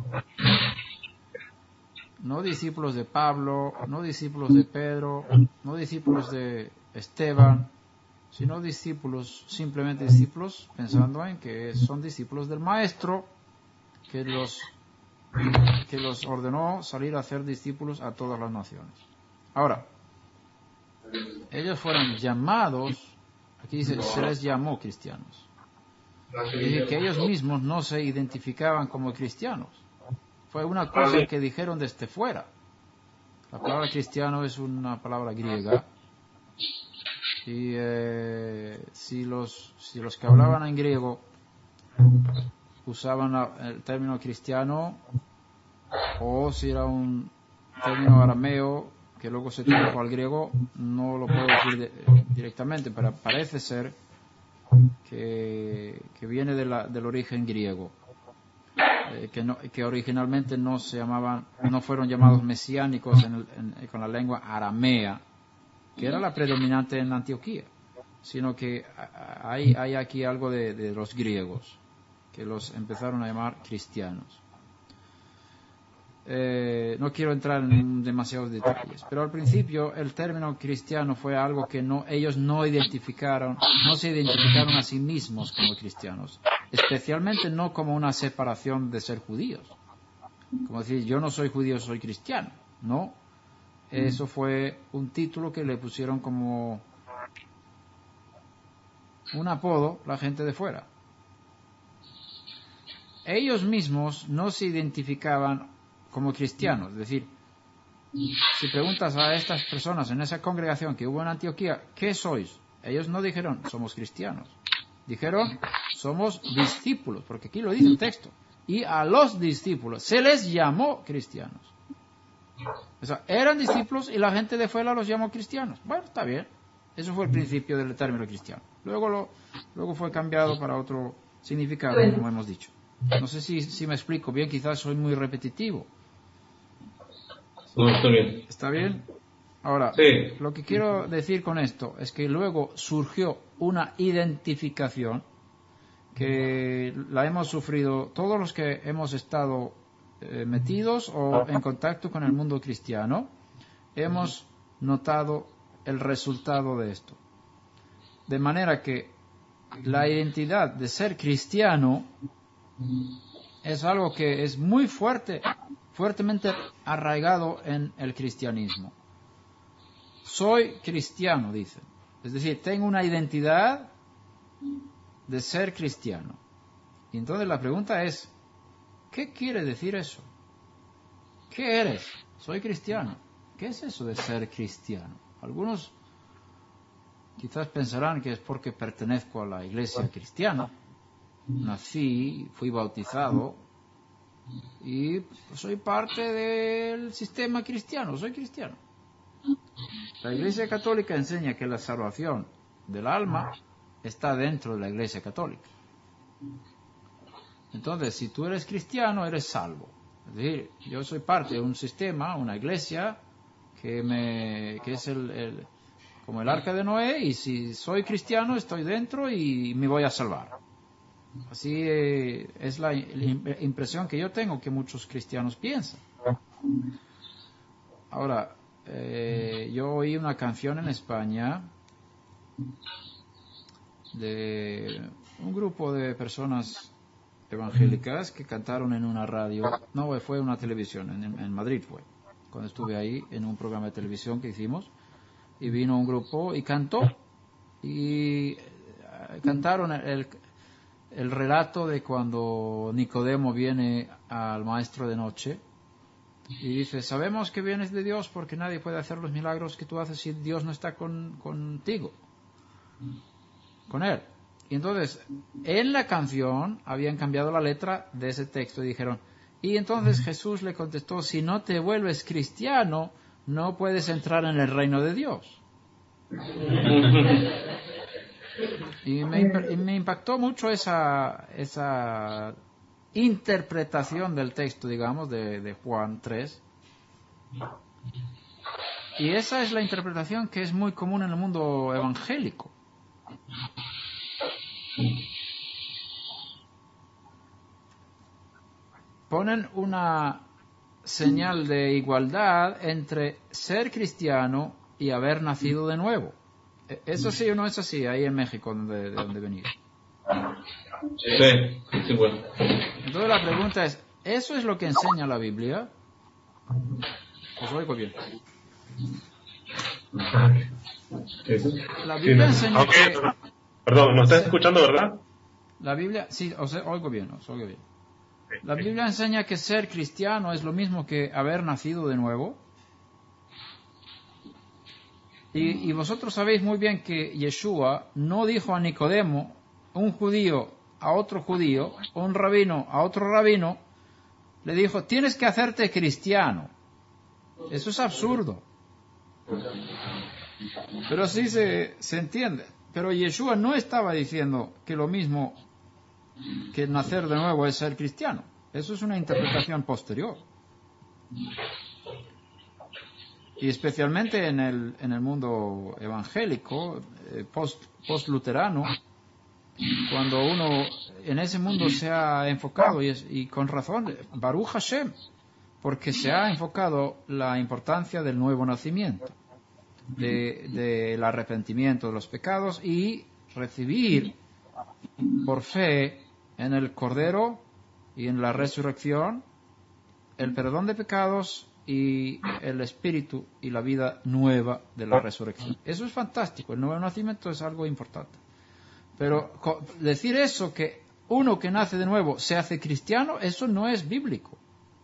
No discípulos de Pablo, no discípulos de Pedro, no discípulos de Esteban, sino discípulos, simplemente discípulos, pensando en que son discípulos del Maestro que los ordenó salir a hacer discípulos a todas las naciones. Ahora, ellos fueron llamados, aquí dice, se les llamó cristianos. Dice que ellos mismos no se identificaban como cristianos. Fue una cosa que dijeron desde fuera. La palabra cristiano es una palabra griega. Y si los que hablaban en griego usaban el término cristiano, o si era un término arameo que luego se tradujo al griego, no lo puedo decir directamente, pero parece ser que viene del origen griego. Que originalmente no fueron llamados mesiánicos con la lengua aramea, que era la predominante en Antioquía, sino que hay aquí algo de los griegos, que los empezaron a llamar cristianos. No quiero entrar en demasiados detalles, pero al principio el término cristiano fue algo que ellos no se identificaron a sí mismos como cristianos, especialmente no como una separación de ser judíos, como decir yo no soy judío, soy cristiano. No, eso fue un título que le pusieron como un apodo la gente de fuera. Ellos mismos no se identificaban como cristianos. Es decir, si preguntas a estas personas en esa congregación que hubo en Antioquía, ¿qué sois? Ellos no dijeron, somos cristianos. Dijeron, somos discípulos, porque aquí lo dice el texto. Y a los discípulos se les llamó cristianos. O sea, eran discípulos y la gente de fuera los llamó cristianos. Bueno, está bien. Eso fue el principio del término cristiano. Luego fue cambiado para otro significado, como hemos dicho. No sé si me explico bien, quizás soy muy repetitivo. No, está bien. ¿Está bien? Ahora, sí. Lo que quiero decir con esto es que luego surgió una identificación que la hemos sufrido todos los que hemos estado metidos o en contacto con el mundo cristiano. Hemos notado el resultado de esto. De manera que la identidad de ser cristiano es algo que es muy fuertemente arraigado en el cristianismo. Soy cristiano, dicen. Es decir, tengo una identidad de ser cristiano. Y entonces la pregunta es, ¿qué quiere decir eso? ¿Qué eres? Soy cristiano. ¿Qué es eso de ser cristiano? Algunos quizás pensarán que es porque pertenezco a la iglesia cristiana. Nací, fui bautizado y soy parte del sistema cristiano, soy cristiano. La Iglesia Católica enseña que la salvación del alma está dentro de la Iglesia Católica. Entonces, si tú eres cristiano, eres salvo. Es decir, yo soy parte de un sistema, una iglesia, que es como el arca de Noé, y si soy cristiano, estoy dentro y me voy a salvar. Así es la impresión que yo tengo que muchos cristianos piensan. Ahora, yo oí una canción en España de un grupo de personas evangélicas que cantaron en una radio, no, fue una televisión, en Madrid fue, cuando estuve ahí en un programa de televisión que hicimos, y vino un grupo y cantó, y cantaron el relato de cuando Nicodemo viene al maestro de noche Y dice, sabemos que vienes de Dios porque nadie puede hacer los milagros que tú haces si Dios no está contigo, con él. Y entonces, en la canción habían cambiado la letra de ese texto y dijeron, y entonces Jesús le contestó, si no te vuelves cristiano, no puedes entrar en el reino de Dios. Y me impactó mucho esa interpretación del texto, digamos, de Juan 3. Y esa es la interpretación que es muy común en el mundo evangélico. Ponen una señal de igualdad entre ser cristiano y haber nacido de nuevo. ¿Es así o no es así ahí en México, de donde venís? Sí, bueno. Entonces la pregunta es, ¿eso es lo que enseña la Biblia? ¿Os oigo bien? La Biblia enseña que... Perdón, ¿nos estás escuchando, verdad? La Biblia... Sí, os oigo bien. La Biblia enseña que ser cristiano es lo mismo que haber nacido de nuevo. Y vosotros sabéis muy bien que Yeshua no dijo a Nicodemo, un judío a otro judío, un rabino a otro rabino, le dijo, tienes que hacerte cristiano. Eso es absurdo. Pero sí se entiende. Pero Yeshua no estaba diciendo que lo mismo que nacer de nuevo es ser cristiano. Eso es una interpretación posterior. Y especialmente en el mundo evangélico, post-luterano, cuando uno en ese mundo se ha enfocado, y con razón, Baruch Hashem, porque se ha enfocado la importancia del nuevo nacimiento, del arrepentimiento de los pecados y recibir por fe en el Cordero y en la resurrección el perdón de pecados y el espíritu y la vida nueva de la resurrección. Eso es fantástico, el nuevo nacimiento es algo importante. Pero decir eso, que uno que nace de nuevo se hace cristiano, eso no es bíblico.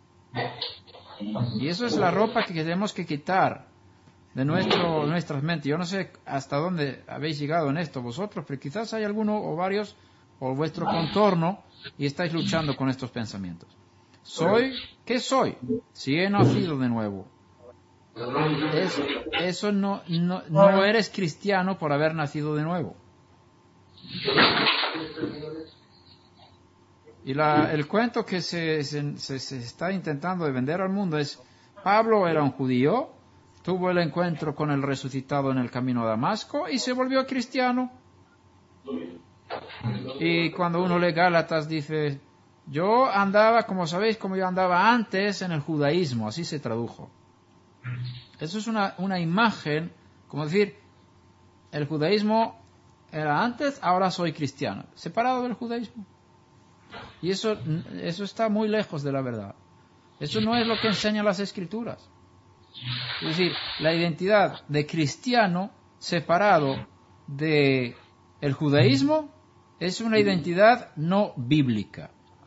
Y eso es la ropa que tenemos que quitar de nuestras mentes. Yo no sé hasta dónde habéis llegado en esto vosotros, pero quizás hay alguno o varios o vuestro contorno y estáis luchando con estos pensamientos. ¿Qué soy? Si he nacido de nuevo. Eso no eres cristiano por haber nacido de nuevo. Y el cuento que se está intentando de vender al mundo es, Pablo era un judío, tuvo el encuentro con el resucitado en el camino a Damasco y se volvió cristiano. Y cuando uno lee Gálatas dice, yo andaba, como sabéis, como yo andaba antes en el judaísmo, así se tradujo. Eso es una imagen, como decir, el judaísmo era antes, ahora soy cristiano, separado del judaísmo. Y eso está muy lejos de la verdad. Eso no es lo que enseñan las Escrituras. Es decir, la identidad de cristiano separado de el judaísmo es una identidad no bíblica.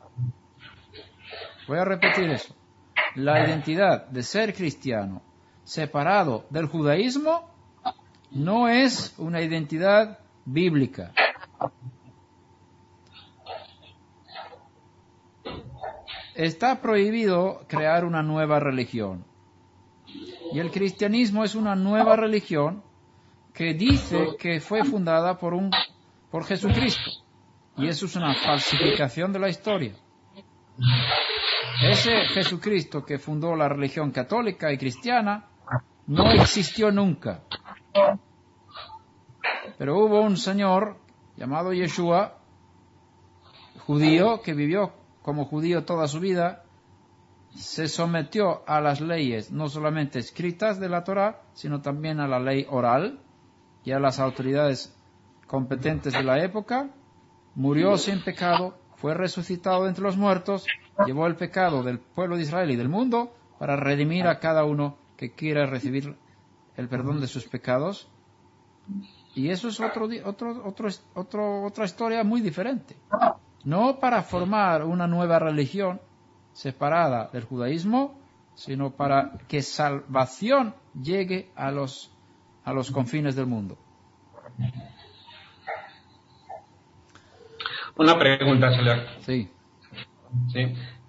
Voy a repetir eso. La identidad de ser cristiano separado del judaísmo no es una identidad bíblica. Está prohibido crear una nueva religión. Y el cristianismo es una nueva religión que dice que fue fundada por Jesucristo. Y eso es una falsificación de la historia. Ese Jesucristo que fundó la religión católica y cristiana no existió nunca. Pero hubo un señor llamado Yeshua, judío, que vivió como judío toda su vida, se sometió a las leyes no solamente escritas de la Torá, sino también a la ley oral y a las autoridades competentes de la época, murió sin pecado, fue resucitado de entre los muertos, llevó el pecado del pueblo de Israel y del mundo para redimir a cada uno que quiera recibir el perdón de sus pecados. Y eso es otra historia muy diferente. No para formar una nueva religión separada del judaísmo, sino para que salvación llegue a los confines del mundo. Una pregunta, señor. Sí. Sí.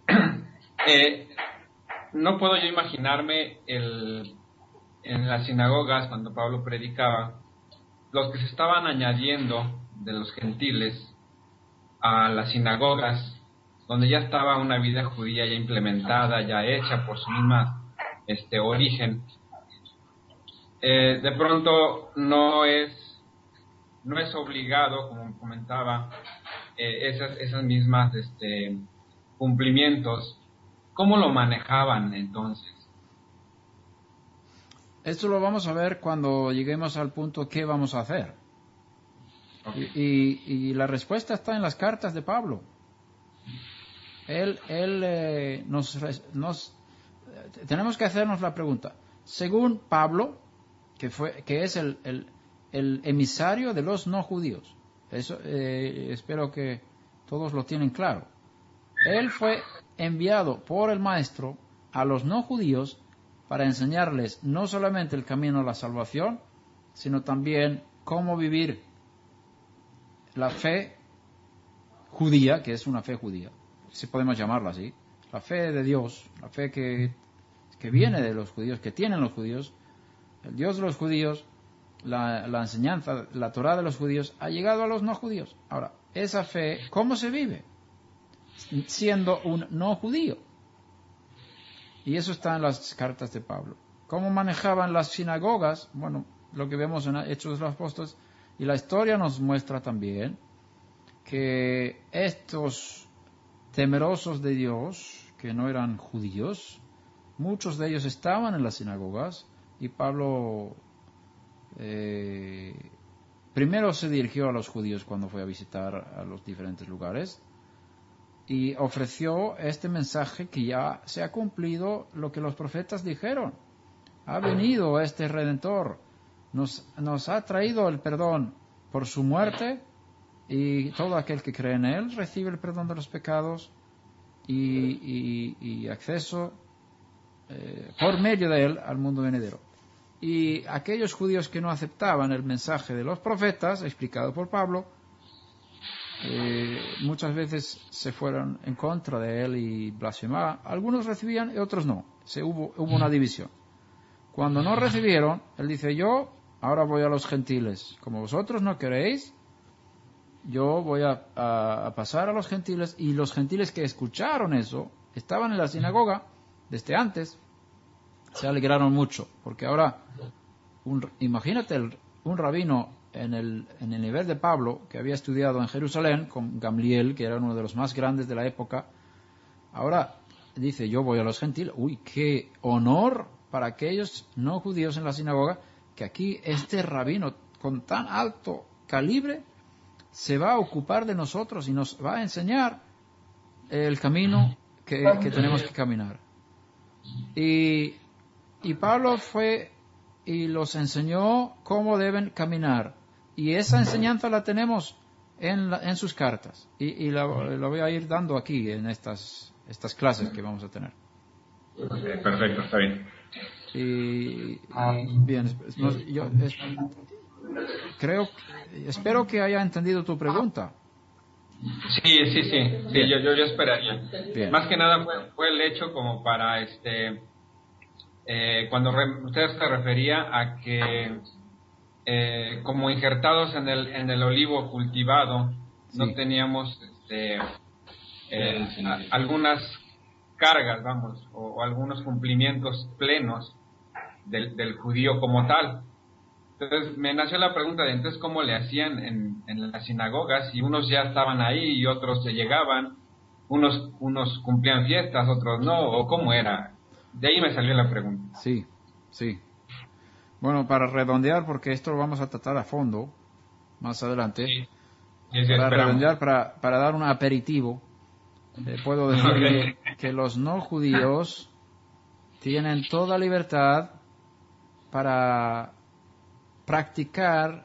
No puedo yo imaginarme en las sinagogas, cuando Pablo predicaba, los que se estaban añadiendo de los gentiles a las sinagogas, donde ya estaba una vida judía ya implementada, ya hecha por su misma origen. De pronto no es obligado, como comentaba, esas mismas cumplimientos. ¿Cómo lo manejaban entonces? Esto lo vamos a ver cuando lleguemos al punto ¿qué vamos a hacer? Okay. Y la respuesta está en las cartas de Pablo. Él tenemos que hacernos la pregunta. Según Pablo, que es el emisario de los no judíos. Eso espero que todos lo tienen claro. Él fue enviado por el maestro a los no judíos para enseñarles no solamente el camino a la salvación, sino también cómo vivir la fe judía, que es una fe judía, si podemos llamarla así, la fe de Dios, la fe que viene de los judíos, que tienen los judíos, el Dios de los judíos, la enseñanza, la Torá de los judíos, ha llegado a los no judíos. Ahora, esa fe, ¿cómo se vive? Siendo un no judío. Y eso está en las cartas de Pablo. ¿Cómo manejaban las sinagogas? Bueno, lo que vemos en Hechos de los Apóstoles, y la historia nos muestra también que estos temerosos de Dios, que no eran judíos, muchos de ellos estaban en las sinagogas, y Pablo primero se dirigió a los judíos cuando fue a visitar a los diferentes lugares, y ofreció este mensaje que ya se ha cumplido lo que los profetas dijeron. Ha venido este Redentor, nos ha traído el perdón por su muerte, y todo aquel que cree en él recibe el perdón de los pecados y acceso por medio de él al mundo venidero. Y aquellos judíos que no aceptaban el mensaje de los profetas, explicado por Pablo, muchas veces se fueron en contra de él y blasfemaban. Algunos recibían y otros no. Hubo una división. Cuando no recibieron, él dice: yo ahora voy a los gentiles. Como vosotros no queréis, yo voy a pasar a los gentiles. Y los gentiles que escucharon eso, estaban en la sinagoga desde antes, se alegraron mucho. Porque ahora, imagínate un rabino en el nivel de Pablo, que había estudiado en Jerusalén con Gamliel, que era uno de los más grandes de la época. Ahora dice: yo voy a los gentiles. Uy, qué honor para aquellos no judíos en la sinagoga, que aquí este rabino con tan alto calibre se va a ocupar de nosotros y nos va a enseñar el camino que tenemos que caminar. Y Pablo fue y los enseñó cómo deben caminar. Y esa enseñanza la tenemos en sus cartas. Y la voy a ir dando aquí en estas clases que vamos a tener. Perfecto, está bien. Bien, espero que haya entendido tu pregunta. Sí, yo esperaría. Bien. Más que nada fue el hecho como para cuando usted se refería a que como injertados en el olivo cultivado, sí, no teníamos algunas cargas, o algunos cumplimientos plenos del judío como tal. Entonces me nació la pregunta de entonces cómo le hacían en las sinagogas, y unos ya estaban ahí y otros se llegaban, unos cumplían fiestas, otros no, o cómo era. De ahí me salió la pregunta. Sí. Bueno, para redondear, porque esto lo vamos a tratar a fondo más adelante, sí, para redondear, para dar un aperitivo, puedo decir que los no judíos tienen toda libertad para practicar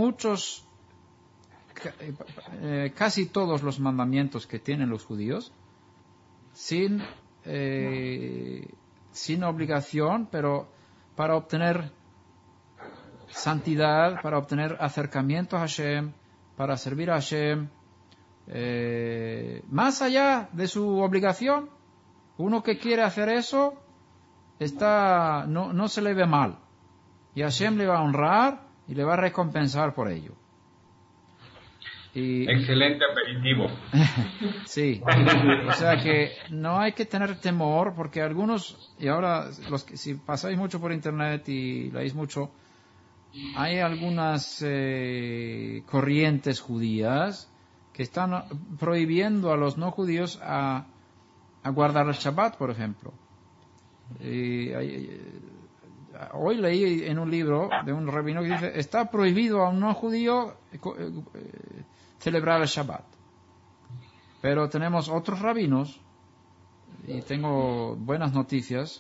casi todos los mandamientos que tienen los judíos sin sin obligación, pero para obtener santidad, para obtener acercamiento a Hashem, para servir a Hashem, más allá de su obligación. Uno que quiere hacer eso no se le ve mal, y Hashem le va a honrar y le va a recompensar por ello. Excelente aperitivo. Sí, o sea que no hay que tener temor, porque algunos, y ahora si pasáis mucho por internet y leéis mucho, hay algunas corrientes judías que están prohibiendo a los no judíos a guardar el Shabbat, por ejemplo. Hoy leí en un libro de un rabino que dice: está prohibido a un no judío celebrar el Shabbat. Pero tenemos otros rabinos, y tengo buenas noticias.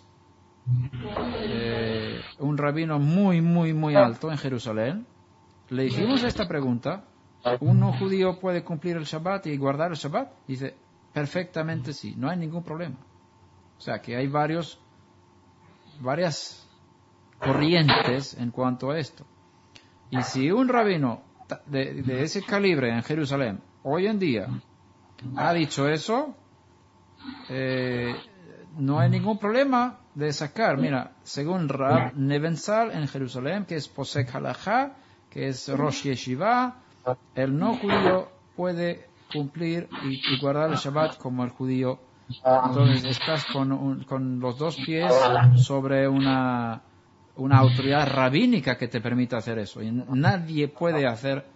Un rabino muy, muy, muy alto en Jerusalén, le hicimos esta pregunta: ¿un no judío puede cumplir el Shabbat y guardar el Shabbat? Dice: perfectamente sí, no hay ningún problema. O sea que hay varias corrientes en cuanto a esto. Y si un rabino de ese calibre en Jerusalén hoy en día ha dicho eso, no hay ningún problema de sacar. Mira, según Rab Nevensal en Jerusalén, que es Posek Halajá, que es Rosh Yeshiva, el no judío puede cumplir y guardar el Shabbat como el judío. Entonces estás con los dos pies sobre una autoridad rabínica que te permite hacer eso, y nadie puede hacer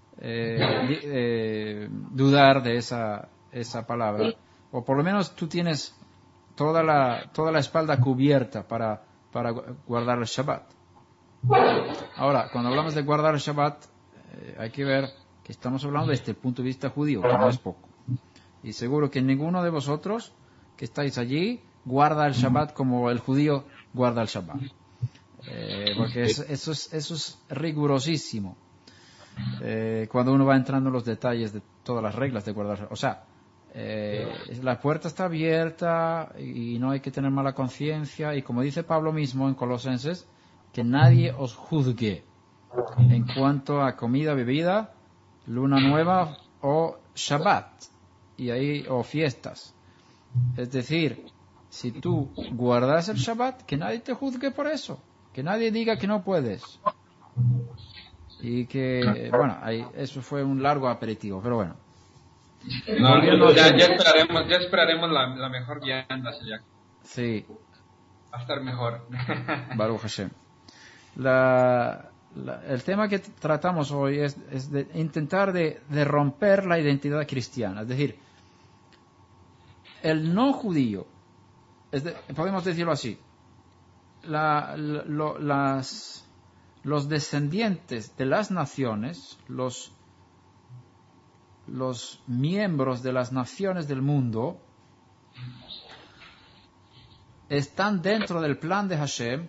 dudar de esa palabra, o por lo menos tú tienes toda la espalda cubierta para guardar el Shabbat. Ahora, cuando hablamos de guardar el Shabbat, hay que ver que estamos hablando desde el punto de vista judío, que no es poco. Y seguro que ninguno de vosotros que estáis allí guarda el Shabbat como el judío guarda el Shabbat. Porque eso es rigurosísimo. Cuando uno va entrando en los detalles de todas las reglas de guardar, o sea, la puerta está abierta y no hay que tener mala conciencia, y como dice Pablo mismo en Colosenses, que nadie os juzgue en cuanto a comida, bebida, luna nueva o Shabbat, o fiestas. Es decir, si tú guardas el Shabbat, que nadie te juzgue por eso, que nadie diga que no puedes. Y que, bueno, eso fue un largo aperitivo, pero bueno. No, ya esperaremos la mejor vianda, ya. Sí. Va a estar mejor. Baruch Hashem. El tema que tratamos hoy es de intentar de romper la identidad cristiana. Es decir, el no judío, podemos decirlo así, los descendientes de las naciones, los miembros de las naciones del mundo, están dentro del plan de Hashem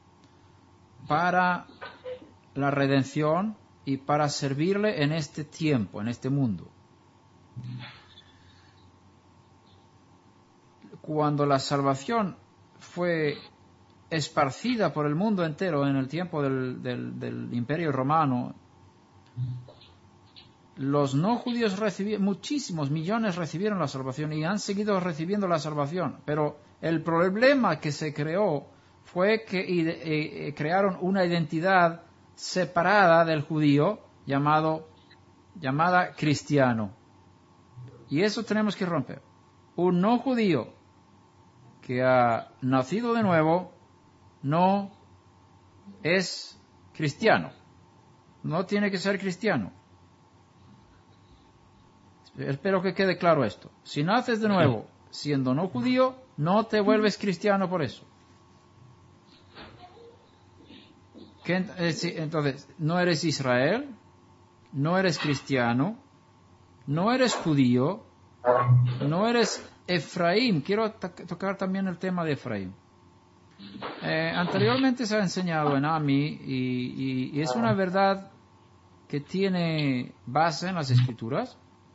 para la redención y para servirle en este tiempo, en este mundo. Cuando la salvación fue esparcida por el mundo entero en el tiempo del Imperio Romano, los no judíos muchísimos millones recibieron la salvación y han seguido recibiendo la salvación, pero el problema que se creó fue que crearon una identidad separada del judío llamada cristiano, y eso tenemos que romper. Un no judío que ha nacido de nuevo no es cristiano, no tiene que ser cristiano. Espero que quede claro esto. Si naces de nuevo siendo no judío, no te vuelves cristiano por eso. Entonces, no eres Israel, no eres cristiano, no eres judío, no eres Efraín. Quiero tocar también el tema de Efraín. Anteriormente se ha enseñado en AMI y es una verdad que tiene base en las Escrituras,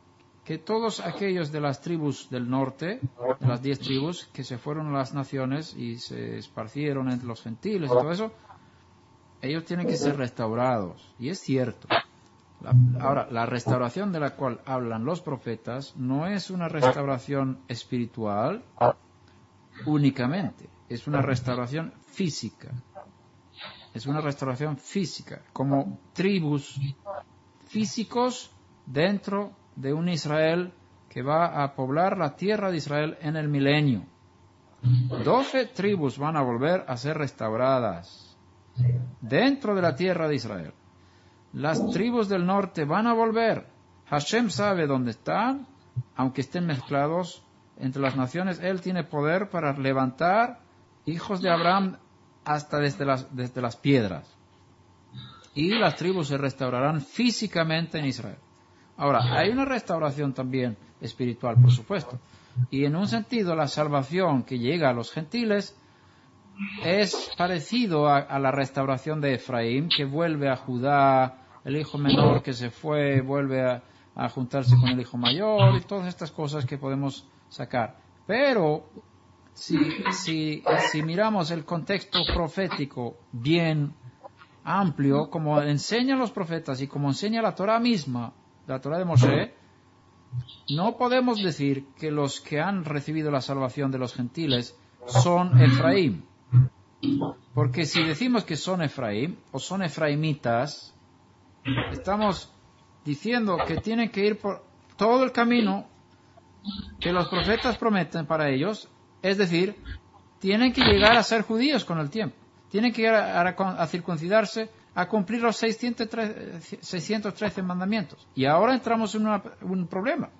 que todos aquellos de las tribus del norte, de las 10 tribus, que se fueron a las naciones y se esparcieron entre los gentiles y todo eso, ellos tienen que ser restaurados. Y es cierto. Ahora, la restauración de la cual hablan los profetas no es una restauración espiritual únicamente, es una restauración física. Es una restauración física, como tribus físicos dentro de un Israel que va a poblar la tierra de Israel en el milenio. 12 tribus van a volver a ser restauradas dentro de la tierra de Israel. Las tribus del norte van a volver. Hashem sabe dónde están, aunque estén mezclados entre las naciones. Él tiene poder para levantar hijos de Abraham hasta desde las piedras. Y las tribus se restaurarán físicamente en Israel. Ahora, hay una restauración también espiritual, por supuesto. Y en un sentido, la salvación que llega a los gentiles es parecido a la restauración de Efraín, que vuelve a Judá, el hijo menor que se fue, vuelve a juntarse con el hijo mayor, y todas estas cosas que podemos sacar. Pero, si miramos el contexto profético bien amplio, como enseñan los profetas y como enseña la Torah misma, la Torah de Moshe, no podemos decir que los que han recibido la salvación de los gentiles son Efraín. Porque si decimos que son Efraín o son efraimitas, estamos diciendo que tienen que ir por todo el camino que los profetas prometen para ellos, es decir, tienen que llegar a ser judíos con el tiempo, tienen que llegar a circuncidarse, a cumplir los 613 mandamientos. Y ahora entramos en un problema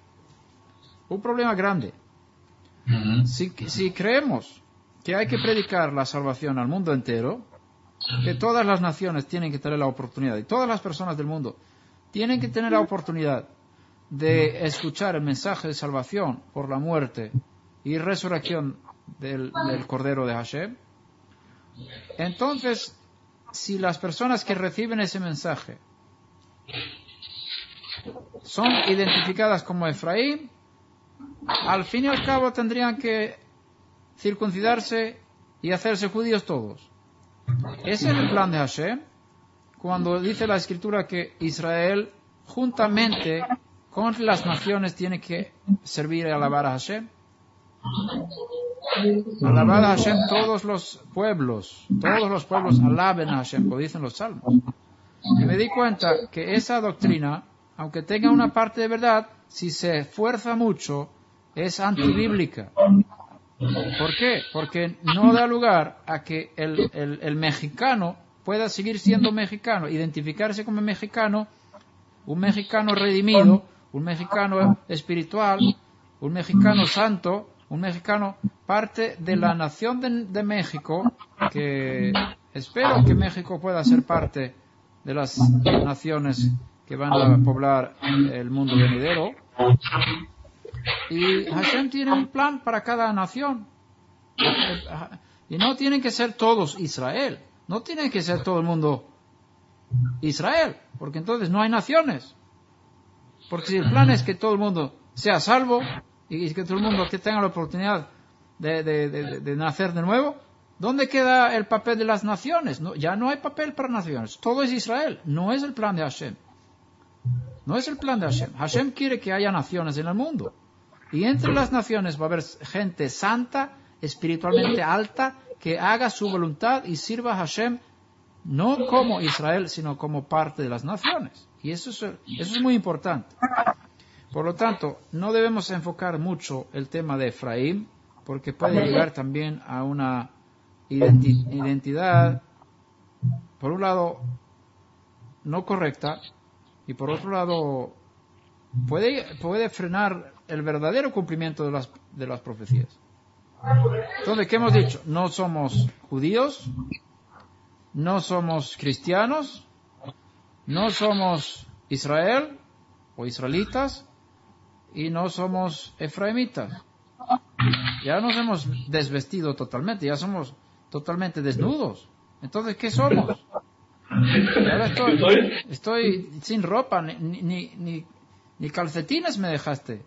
grande. Si creemos que hay que predicar la salvación al mundo entero, que todas las naciones tienen que tener la oportunidad, y todas las personas del mundo tienen que tener la oportunidad de escuchar el mensaje de salvación por la muerte y resurrección del Cordero de Hashem, entonces, si las personas que reciben ese mensaje son identificadas como Efraín, al fin y al cabo tendrían que circuncidarse y hacerse judíos todos. Ese es el plan de Hashem, cuando dice la Escritura que Israel, juntamente con las naciones, tiene que servir y alabar a Hashem. Alabar a Hashem todos los pueblos alaben a Hashem, como dicen los salmos. Y me di cuenta que esa doctrina, aunque tenga una parte de verdad, si se fuerza mucho, es antibíblica. ¿Por qué? Porque no da lugar a que el mexicano pueda seguir siendo mexicano, identificarse como mexicano, un mexicano redimido, un mexicano espiritual, un mexicano santo, un mexicano parte de la nación de México, que espero que México pueda ser parte de las naciones que van a poblar el mundo venidero. Y Hashem tiene un plan para cada nación. Y no tienen que ser todos Israel. No tiene que ser todo el mundo Israel, porque entonces no hay naciones. Porque si el plan es que todo el mundo sea salvo y que todo el mundo que tenga la oportunidad de nacer de nuevo, ¿dónde queda el papel de las naciones? No, ya no hay papel para naciones. Todo es Israel. No es el plan de Hashem. No es el plan de Hashem. Hashem quiere que haya naciones en el mundo. Y entre las naciones va a haber gente santa, espiritualmente alta, que haga su voluntad y sirva a Hashem no como Israel, sino como parte de las naciones. Y eso es muy importante. Por lo tanto, no debemos enfocar mucho el tema de Efraín, porque puede llegar también a una identidad, por un lado, no correcta, y por otro lado, puede frenar el verdadero cumplimiento de las profecías. Entonces, ¿qué hemos dicho? No somos judíos, no somos cristianos, no somos Israel o israelitas, y no somos efraimitas. Ya nos hemos desvestido totalmente, ya somos totalmente desnudos. Entonces, ¿qué somos? Y ahora estoy sin ropa, ni Ni calcetines me dejaste.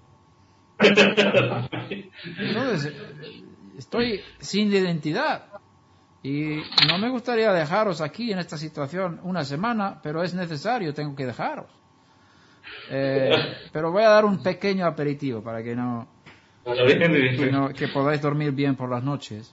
Entonces, estoy sin identidad. Y no me gustaría dejaros aquí en esta situación una semana, pero es necesario, tengo que dejaros. Pero voy a dar un pequeño aperitivo para que que podáis dormir bien por las noches.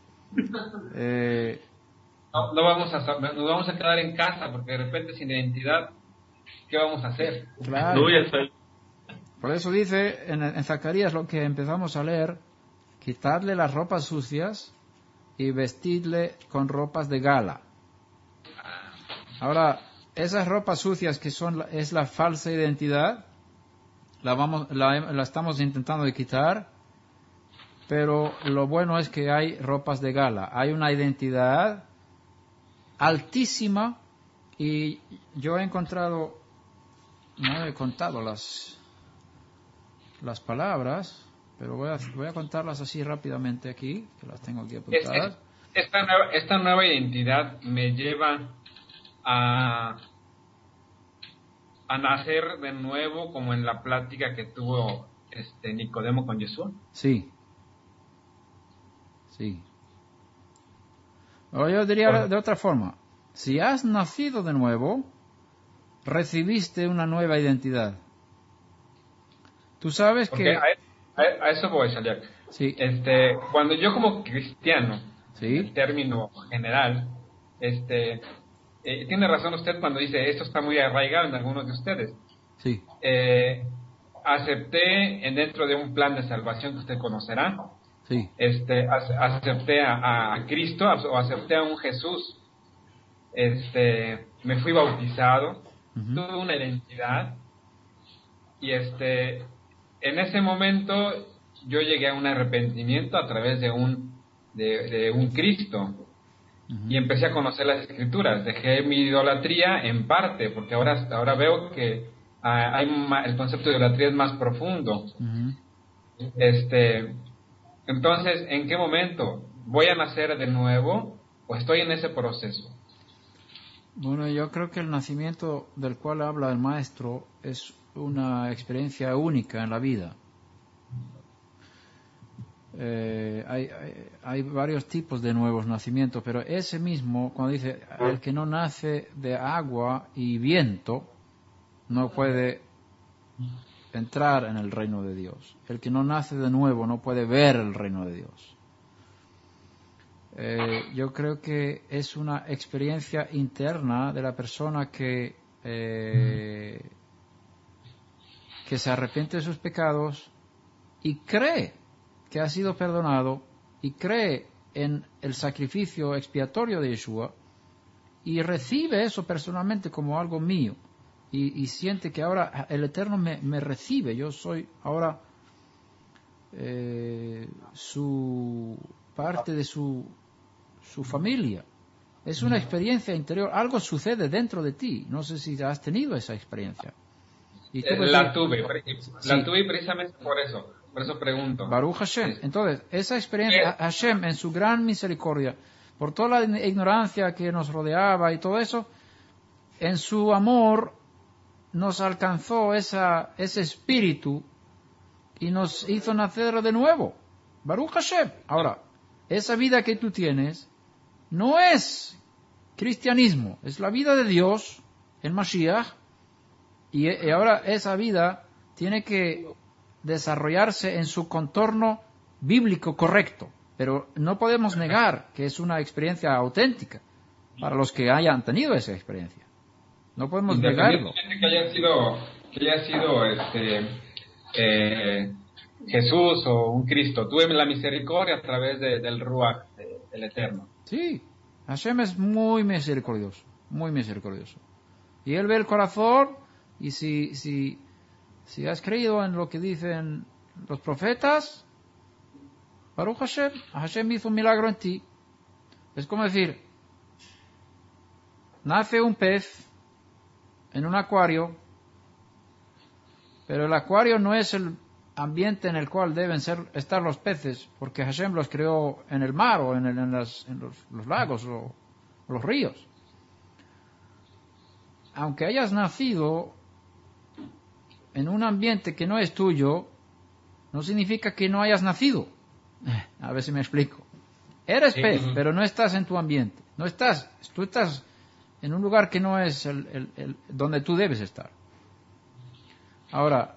Nos vamos a quedar en casa porque de repente sin identidad, ¿qué vamos a hacer? Claro. No voy a estar. Por eso dice en Zacarías lo que empezamos a leer: quitadle las ropas sucias y vestidle con ropas de gala. Ahora, esas ropas sucias que es la falsa identidad, la estamos intentando de quitar, pero lo bueno es que hay ropas de gala. Hay una identidad altísima y yo he encontrado, no he contado las palabras, pero voy a contarlas así rápidamente aquí, que las tengo aquí apuntadas. Esta nueva identidad me lleva a nacer de nuevo, como en la plática que tuvo Nicodemo con Jesús. Sí. O yo diría de otra forma: si has nacido de nuevo, recibiste una nueva identidad. Tú sabes porque que... a eso voy, Shaliak. Sí. Cuando yo como cristiano, Sí. en término general, tiene razón usted cuando dice esto está muy arraigado en algunos de ustedes. Sí. Acepté dentro de un plan de salvación que usted conocerá. Sí. Acepté a Cristo, o acepté a un Jesús. Me fui bautizado, tuve una identidad y en ese momento yo llegué a un arrepentimiento a través de un Cristo. Y empecé a conocer las Escrituras. Dejé mi idolatría en parte, porque ahora veo que el concepto de idolatría es más profundo. Entonces, ¿en qué momento voy a nacer de nuevo o estoy en ese proceso? Bueno, yo creo que el nacimiento del cual habla el maestro es una experiencia única en la vida. Hay varios tipos de nuevos nacimientos, pero ese mismo, cuando dice el que no nace de agua y viento, no puede entrar en el reino de Dios. El que no nace de nuevo no puede ver el reino de Dios. Yo creo que es una experiencia interna de la persona que se arrepiente de sus pecados y cree que ha sido perdonado y cree en el sacrificio expiatorio de Yeshua y recibe eso personalmente como algo mío y siente que ahora el Eterno me recibe, yo soy ahora parte de su familia. Es una experiencia interior, algo sucede dentro de ti. No sé si has tenido esa experiencia. La tuve precisamente por eso pregunto. Baruch Hashem. Entonces, esa experiencia, Hashem en su gran misericordia, por toda la ignorancia que nos rodeaba y todo eso, en su amor nos alcanzó ese espíritu y nos hizo nacer de nuevo. Baruch Hashem. Ahora, esa vida que tú tienes no es cristianismo, es la vida de Dios, el Mashiach, y ahora esa vida tiene que desarrollarse en su contorno bíblico correcto, pero no podemos negar que es una experiencia auténtica para los que hayan tenido esa experiencia. No podemos negarlo. Que haya sido Jesús o un Cristo, tuve la misericordia a través del Ruach, del Eterno. Sí, Hashem es muy misericordioso, muy misericordioso. Y Él ve el corazón, y si has creído en lo que dicen los profetas, Baruch Hashem, Hashem hizo un milagro en ti. Es como decir, nace un pez en un acuario, pero el acuario no es el ambiente en el cual deben estar los peces, porque Hashem los creó en el mar o en los lagos o los ríos. Aunque hayas nacido en un ambiente que no es tuyo, no significa que no hayas nacido. A ver si me explico. Eres pez, pero no estás en tu ambiente. Tú estás en un lugar que no es el donde tú debes estar. Ahora,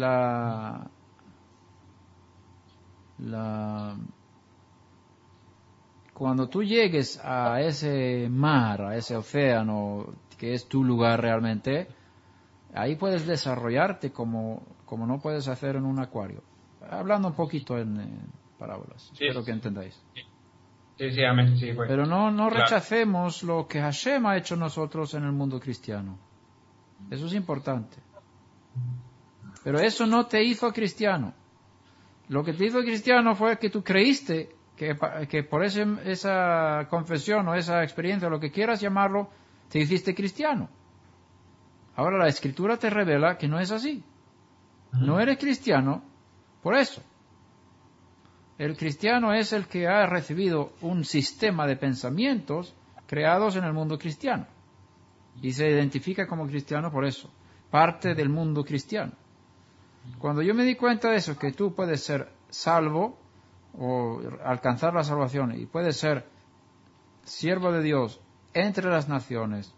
cuando tú llegues a ese mar, a ese océano, que es tu lugar realmente, ahí puedes desarrollarte como no puedes hacer en un acuario. Hablando un poquito en parábolas, espero que entendáis. Sí, amén. Sí, pues. Pero no rechacemos lo que Hashem ha hecho nosotros en el mundo cristiano. Eso es importante. Pero eso no te hizo cristiano. Lo que te hizo cristiano fue que tú creíste que por esa confesión o esa experiencia, o lo que quieras llamarlo, te hiciste cristiano. Ahora la Escritura te revela que no es así. No eres cristiano por eso. El cristiano es el que ha recibido un sistema de pensamientos creados en el mundo cristiano. Y se identifica como cristiano por eso. Parte del mundo cristiano. Cuando yo me di cuenta de eso, que tú puedes ser salvo o alcanzar la salvación y puedes ser siervo de Dios entre las naciones,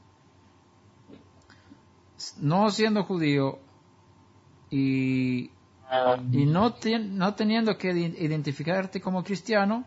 no siendo judío y no teniendo que identificarte como cristiano,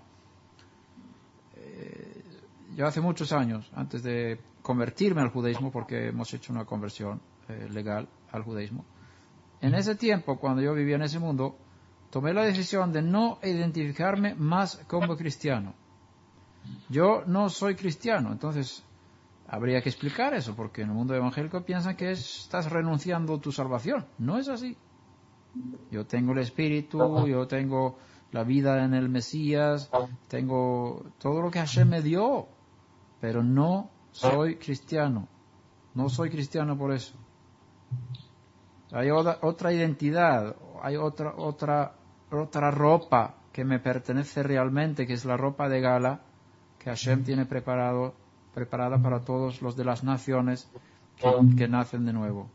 yo hace muchos años, antes de convertirme al judaísmo, porque hemos hecho una conversión legal al judaísmo, en ese tiempo, cuando yo vivía en ese mundo, tomé la decisión de no identificarme más como cristiano. Yo no soy cristiano, entonces habría que explicar eso, porque en el mundo evangélico piensan que estás renunciando a tu salvación. No es así. Yo tengo el Espíritu, yo tengo la vida en el Mesías, tengo todo lo que Hashem me dio, pero no soy cristiano. No soy cristiano por eso. Hay otra identidad, hay otra ropa que me pertenece realmente, que es la ropa de gala que Hashem tiene preparada para todos los de las naciones que nacen de nuevo.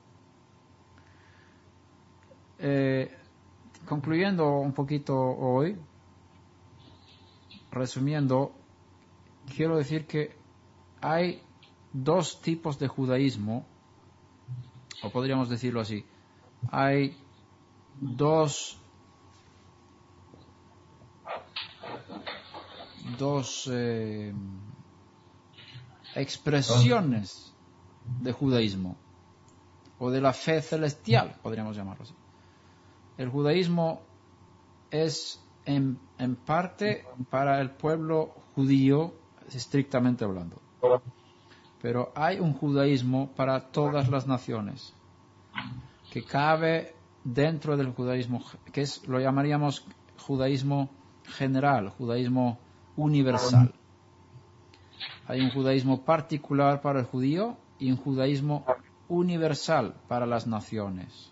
Concluyendo un poquito hoy, resumiendo, quiero decir que hay dos tipos de judaísmo, o podríamos decirlo así. Hay dos expresiones de judaísmo, o de la fe celestial, podríamos llamarlo así. El judaísmo es en parte para el pueblo judío, estrictamente hablando. Pero hay un judaísmo para todas las naciones, que cabe dentro del judaísmo, que lo llamaríamos judaísmo general, judaísmo universal. Hay un judaísmo particular para el judío y un judaísmo universal para las naciones.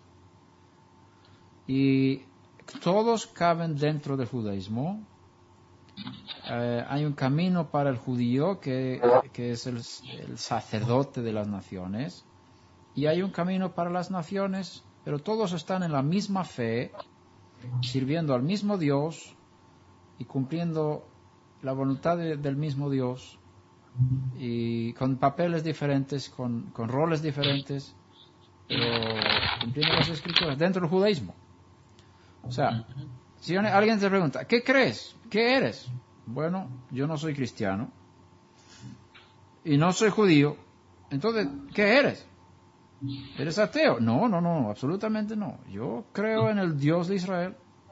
Y todos caben dentro del judaísmo. Hay un camino para el judío que es el sacerdote de las naciones, y hay un camino para las naciones, pero todos están en la misma fe, sirviendo al mismo Dios y cumpliendo la voluntad del mismo Dios, y con papeles diferentes, con roles diferentes, pero cumpliendo las Escrituras dentro del judaísmo. O sea, si alguien te pregunta, ¿qué crees? ¿Qué eres? Bueno, yo no soy cristiano y no soy judío. Entonces, ¿qué eres? ¿Eres ateo? No, absolutamente no. Yo creo en el Dios de Israel.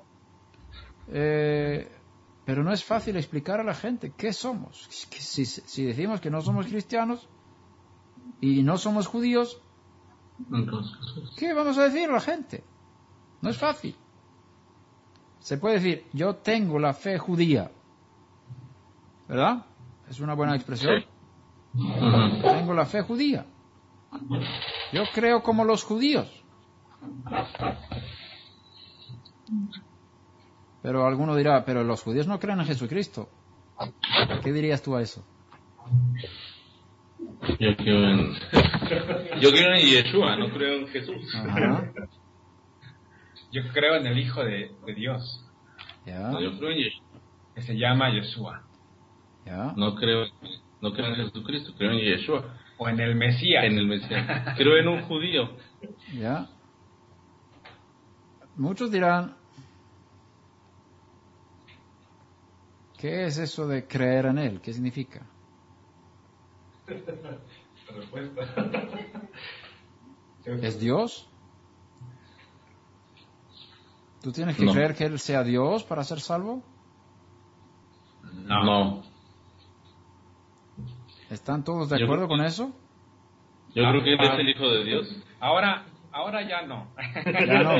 Pero no es fácil explicar a la gente qué somos. Si decimos que no somos cristianos y no somos judíos, ¿qué vamos a decir a la gente? No es fácil. Se puede decir, yo tengo la fe judía, ¿verdad? Es una buena expresión. Sí. Tengo la fe judía. Yo creo como los judíos. Pero alguno dirá, pero los judíos no creen en Jesucristo. ¿Qué dirías tú a eso? Yo creo en Yeshua, no creo en Jesús. Ajá. Yo creo en el Hijo de Dios, ¿Ya? No, yo creo en Yeshua. que se llama Yeshua. ¿Ya? No creo en Jesucristo, creo en Yeshua, O en el Mesías. en el Mesías. Creo en un judío. ¿Ya? Muchos dirán, ¿qué es eso de creer en Él? ¿Qué significa? La respuesta. ¿Es Dios? ¿Tú tienes que No. creer que Él sea Dios para ser salvo? No. ¿Están todos de Yo acuerdo creo con eso? Yo creo que Él es el Hijo de Dios. Ahora ya no. Ya no.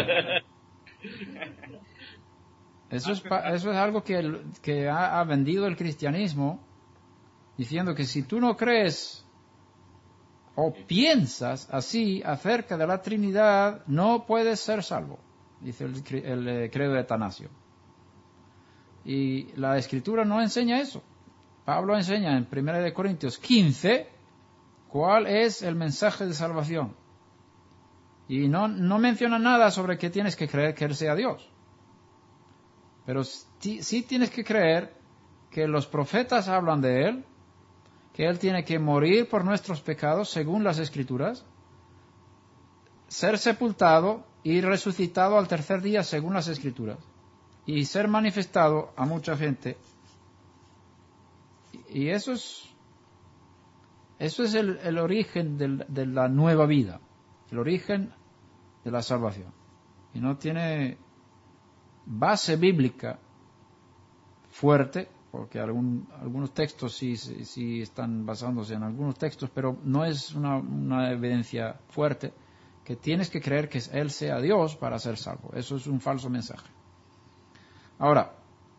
Eso es algo que ha vendido el cristianismo, diciendo que si tú no crees o piensas así acerca de la Trinidad, no puedes ser salvo, dice el credo de Atanasio. Y la Escritura no enseña eso. Pablo enseña en 1 Corintios 15 cuál es el mensaje de salvación. Y no menciona nada sobre que tienes que creer que Él sea Dios. Pero sí tienes que creer que los profetas hablan de Él, que Él tiene que morir por nuestros pecados según las Escrituras, ser sepultado y resucitado al tercer día según las Escrituras, y ser manifestado a mucha gente. Y eso es el origen de la nueva vida, el origen de la salvación. Y no tiene base bíblica fuerte, porque algunos textos sí están basándose en algunos textos, pero no es una evidencia fuerte que tienes que creer que Él sea Dios para ser salvo. Eso es un falso mensaje. Ahora,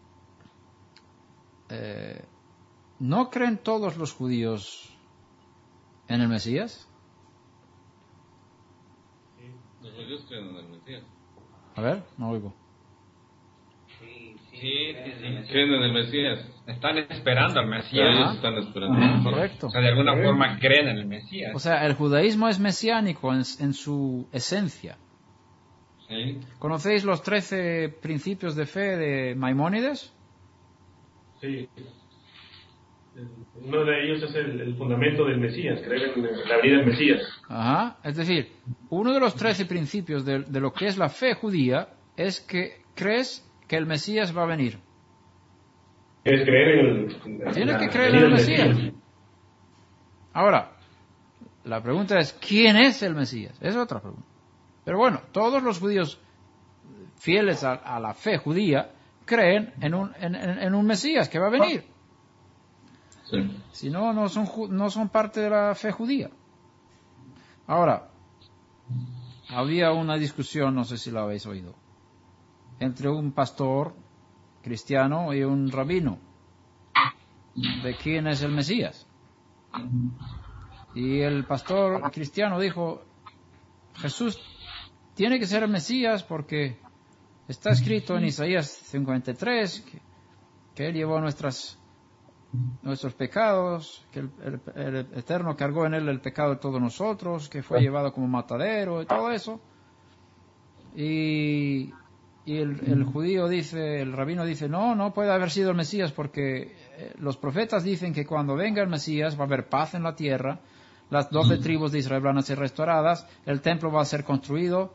¿no creen todos los judíos en el Mesías? Los judíos creen en el Mesías. A ver, no oigo. Sí. Creen en el Mesías. Están esperando al Pero Mesías. ellos están esperando. Correcto. O sea, de alguna forma creen en el Mesías. O sea, el judaísmo es mesiánico en su esencia. Sí. ¿Conocéis los 13 principios de fe de Maimónides? Sí. Uno de ellos es el fundamento del Mesías, creer en la vida del Mesías. Ajá. Es decir, uno de los 13 principios de lo que es la fe judía es que crees que el Mesías va a venir. Es creer Tienes que creer en el Mesías. Ahora, la pregunta es, ¿quién es el Mesías? Es otra pregunta. Pero bueno, todos los judíos fieles a la fe judía creen en un Mesías que va a venir. Sí. Si no, no son parte de la fe judía. Ahora, había una discusión, no sé si la habéis oído, entre un pastor cristiano y un rabino de quién es el Mesías. Y el pastor cristiano dijo, Jesús tiene que ser el Mesías porque está escrito en Isaías 53 que Él llevó nuestros pecados, que el Eterno cargó en Él el pecado de todos nosotros, que fue llevado como matadero y todo eso. Y el judío dice, el rabino dice, no puede haber sido el Mesías porque los profetas dicen que cuando venga el Mesías va a haber paz en la tierra, las 12 tribus de Israel van a ser restauradas, el templo va a ser construido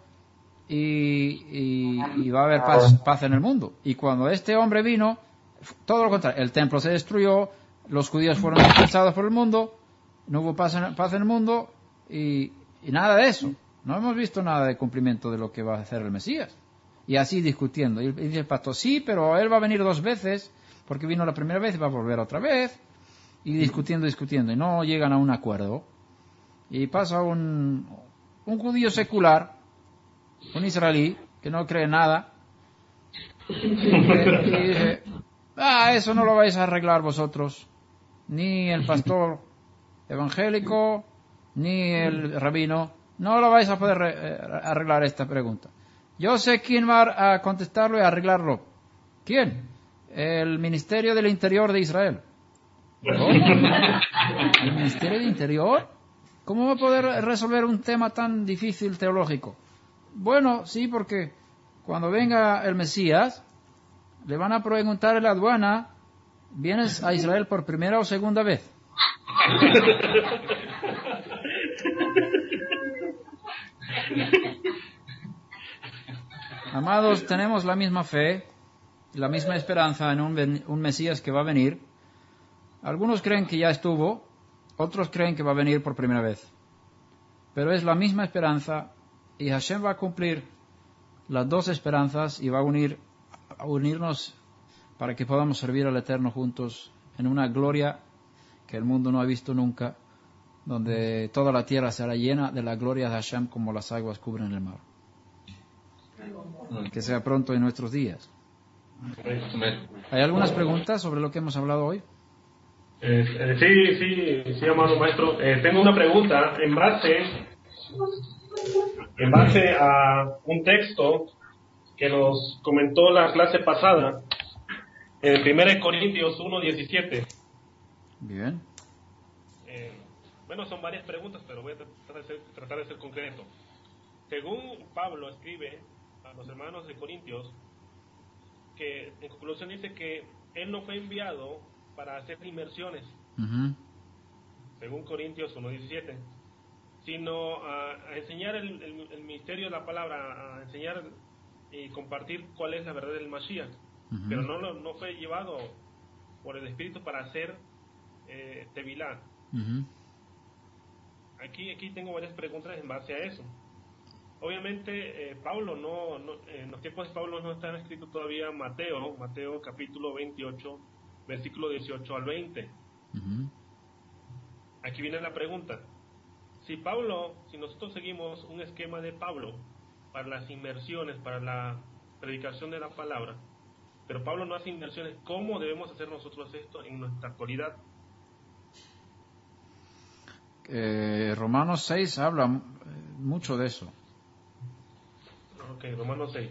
y va a haber paz en el mundo. Y cuando este hombre vino, todo lo contrario, el templo se destruyó, los judíos fueron expulsados por el mundo, no hubo paz en el mundo y nada de eso. No hemos visto nada de cumplimiento de lo que va a hacer el Mesías. Y así discutiendo. Y dice el pastor, sí, pero él va a venir 2 veces, porque vino la primera vez y va a volver otra vez. Y discutiendo, y no llegan a un acuerdo. Y pasa un judío secular, un israelí, que no cree nada, y dice, eso no lo vais a arreglar vosotros. Ni el pastor evangélico, ni el rabino, no lo vais a poder arreglar esta pregunta. Yo sé quién va a contestarlo y a arreglarlo. ¿Quién? El Ministerio del Interior de Israel. ¿Cómo? ¿El Ministerio del Interior? ¿Cómo va a poder resolver un tema tan difícil teológico? Bueno, sí, porque Cuando venga el Mesías, le van a preguntar en la aduana, ¿vienes a Israel por primera o segunda vez? Amados, tenemos la misma fe, la misma esperanza en un Mesías que va a venir. Algunos creen que ya estuvo, otros creen que va a venir por primera vez. Pero es la misma esperanza y Hashem va a cumplir las dos esperanzas y va a unirnos para que podamos servir al Eterno juntos en una gloria que el mundo no ha visto nunca, donde toda la tierra será llena de la gloria de Hashem como las aguas cubren el mar. Que sea pronto en nuestros días. ¿Hay algunas preguntas sobre lo que hemos hablado hoy? Sí, amado maestro. Tengo una pregunta en base a un texto que nos comentó la clase pasada, en 1 Corintios 1:17. Bien. Bueno, son varias preguntas, pero voy a tratar de ser concreto. Según Pablo escribe a los hermanos de Corintios, que en conclusión dice que él no fue enviado para hacer inmersiones, según Corintios 1:17, sino a enseñar el misterio de la palabra, a enseñar y compartir cuál es la verdad del Mashiach, pero no fue llevado por el Espíritu para hacer tevilá. Aquí tengo varias preguntas en base a eso. Obviamente, Pablo en los tiempos de Pablo no está escrito todavía Mateo capítulo 28, versículo 18 al 20. Aquí viene la pregunta. Si nosotros seguimos un esquema de Pablo para las inmersiones, para la predicación de la palabra, pero Pablo no hace inmersiones, ¿cómo debemos hacer nosotros esto en nuestra actualidad? Romanos 6 habla mucho de eso. Ok, Romanos 6.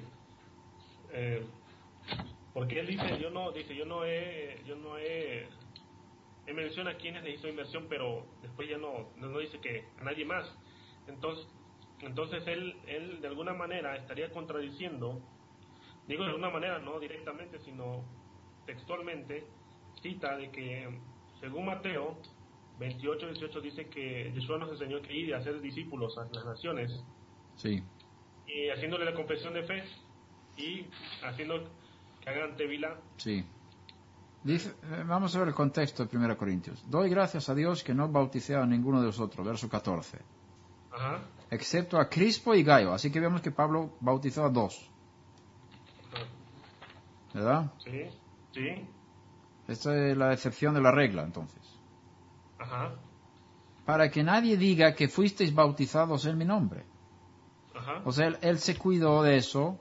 Porque él dice, yo no he menciona a quienes le hizo inversión, pero después ya no dice que a nadie más. Entonces él de alguna manera estaría contradiciendo, digo de alguna manera, no directamente, sino textualmente, cita de que según Mateo 28:18 dice que Yeshua nos enseñó que ir y hacer discípulos a las naciones. Sí. Y haciéndole la confesión de fe y haciendo que hagan tevilá. Sí. Dice, vamos a ver el contexto de 1 Corintios. Doy gracias a Dios que no bauticé a ninguno de vosotros, verso 14. Ajá. Excepto a Crispo y Gayo. Así que vemos que Pablo bautizó a 2. Ajá. ¿Verdad? Sí. Esta es la excepción de la regla, entonces. Ajá. Para que nadie diga que fuisteis bautizados en mi nombre. Ajá. O sea, él se cuidó de eso.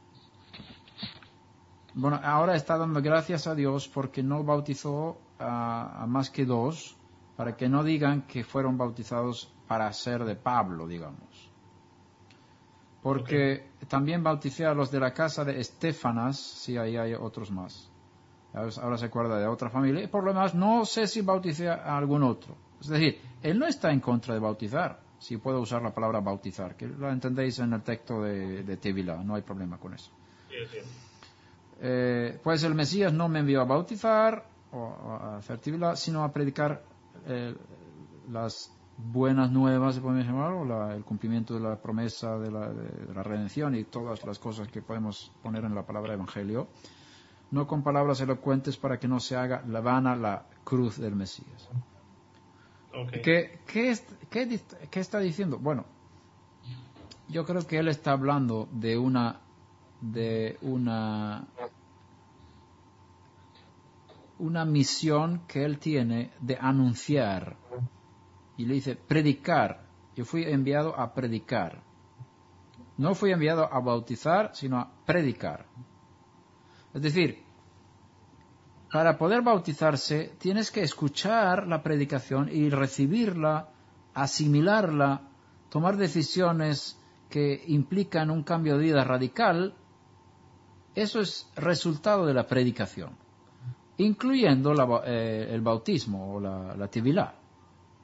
Bueno, ahora está dando gracias a Dios porque no bautizó a más que 2, para que no digan que fueron bautizados para ser de Pablo, digamos. Porque también bauticé a los de la casa de Estefanas, sí, ahí hay otros más. Ahora se acuerda de otra familia, y por lo demás no sé si bauticé a algún otro. Es decir, él no está en contra de bautizar, si puedo usar la palabra bautizar, que lo entendéis en el texto de Tevilá, no hay problema con eso. Sí. Pues el Mesías no me envió a bautizar o a hacer Tevilá, sino a predicar las buenas nuevas, podemos llamar, o el cumplimiento de la promesa de la redención y todas las cosas que podemos poner en la palabra evangelio, no con palabras elocuentes para que no se haga vana la cruz del Mesías. Okay. ¿Qué está diciendo? Bueno, yo creo que él está hablando de una misión que él tiene de anunciar. Y le dice, predicar. Yo fui enviado a predicar. No fui enviado a bautizar, sino a predicar. Es decir, para poder bautizarse tienes que escuchar la predicación y recibirla, asimilarla, tomar decisiones que implican un cambio de vida radical. Eso es resultado de la predicación, incluyendo el bautismo o la tevilá.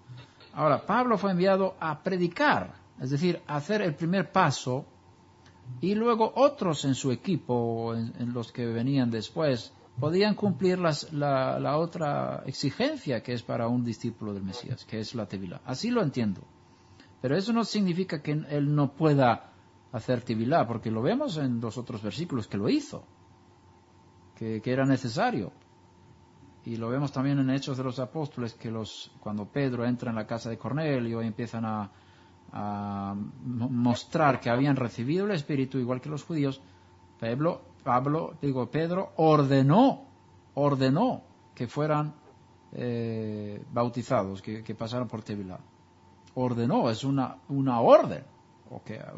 Ahora, Pablo fue enviado a predicar, es decir, a hacer el primer paso y luego otros en su equipo, en los que venían después, podían cumplir la otra exigencia que es para un discípulo del Mesías, que es la tevilá. Así lo entiendo. Pero eso no significa que él no pueda hacer tevilá, porque lo vemos en los otros versículos que lo hizo, que era necesario. Y lo vemos también en Hechos de los Apóstoles, que cuando Pedro entra en la casa de Cornelio y empiezan a mostrar que habían recibido el Espíritu igual que los judíos, Pedro ordenó que fueran bautizados, que pasaran por tevilá. Ordenó, es una orden. O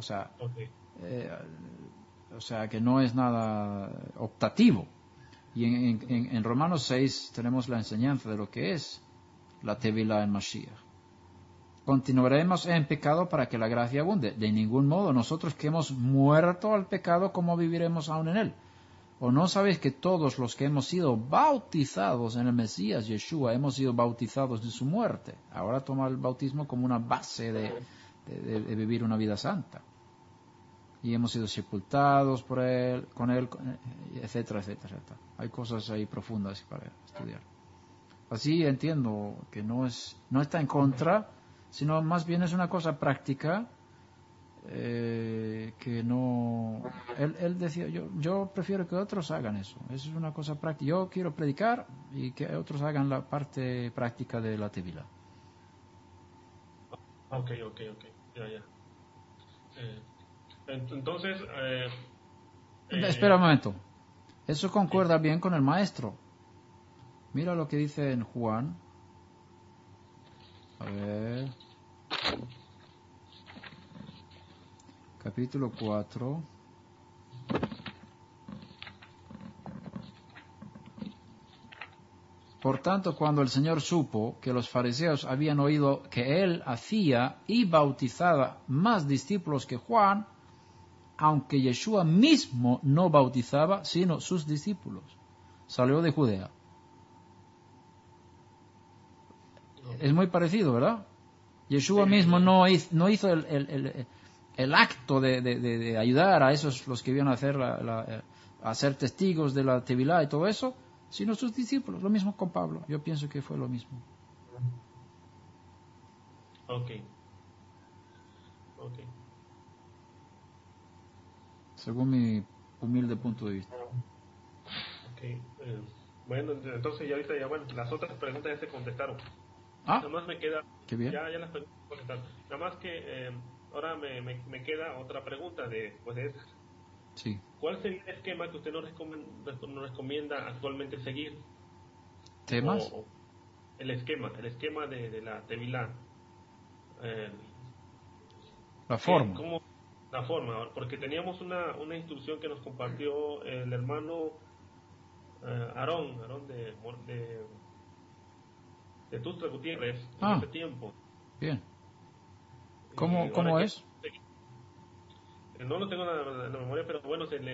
sea, que no es nada optativo. Y en Romanos 6 tenemos la enseñanza de lo que es la tevilá en Mashiach. Continuaremos en pecado para que la gracia abunde. De ningún modo, nosotros que hemos muerto al pecado, ¿cómo viviremos aún en él? ¿O no sabéis que todos los que hemos sido bautizados en el Mesías, Yeshua, hemos sido bautizados de su muerte? Ahora toma el bautismo como una base de vivir una vida santa. Y hemos sido sepultados con él, etcétera, etcétera, etcétera. Hay cosas ahí profundas para estudiar. Así entiendo que no está en contra, sino más bien es una cosa práctica, que no... Él decía, yo prefiero que otros hagan eso. Eso es una cosa práctica. Yo quiero predicar y que otros hagan la parte práctica de la tevilá. Ok. Ya. Entonces... Espera un momento. Eso concuerda bien con el maestro. Mira lo que dice en Juan. A ver. Capítulo 4. Por tanto, cuando el Señor supo que los fariseos habían oído que él hacía y bautizaba más discípulos que Juan, aunque Yeshua mismo no bautizaba, sino sus discípulos, salió de Judea. Es muy parecido, ¿verdad? Yeshua mismo no hizo el acto de ayudar a esos los que iban a hacer a ser testigos de la tevilá y todo eso, sino sus discípulos. Lo mismo con Pablo. Yo pienso que fue lo mismo. Ok. Según mi humilde punto de vista. Ok. Bueno, entonces las otras preguntas ya se contestaron. Nada más me queda... Qué bien. Ya las preguntas se contestaron. Nada más que ahora me queda otra pregunta después de esas. Sí. ¿Cuál sería el esquema que usted nos recomienda actualmente seguir? ¿Temas? El esquema de la tevilá. La forma. La forma, porque teníamos una instrucción que nos compartió el hermano Aarón de Tustra Gutiérrez en ese tiempo. Bien. ¿Cómo es? No lo tengo en la memoria, pero bueno, se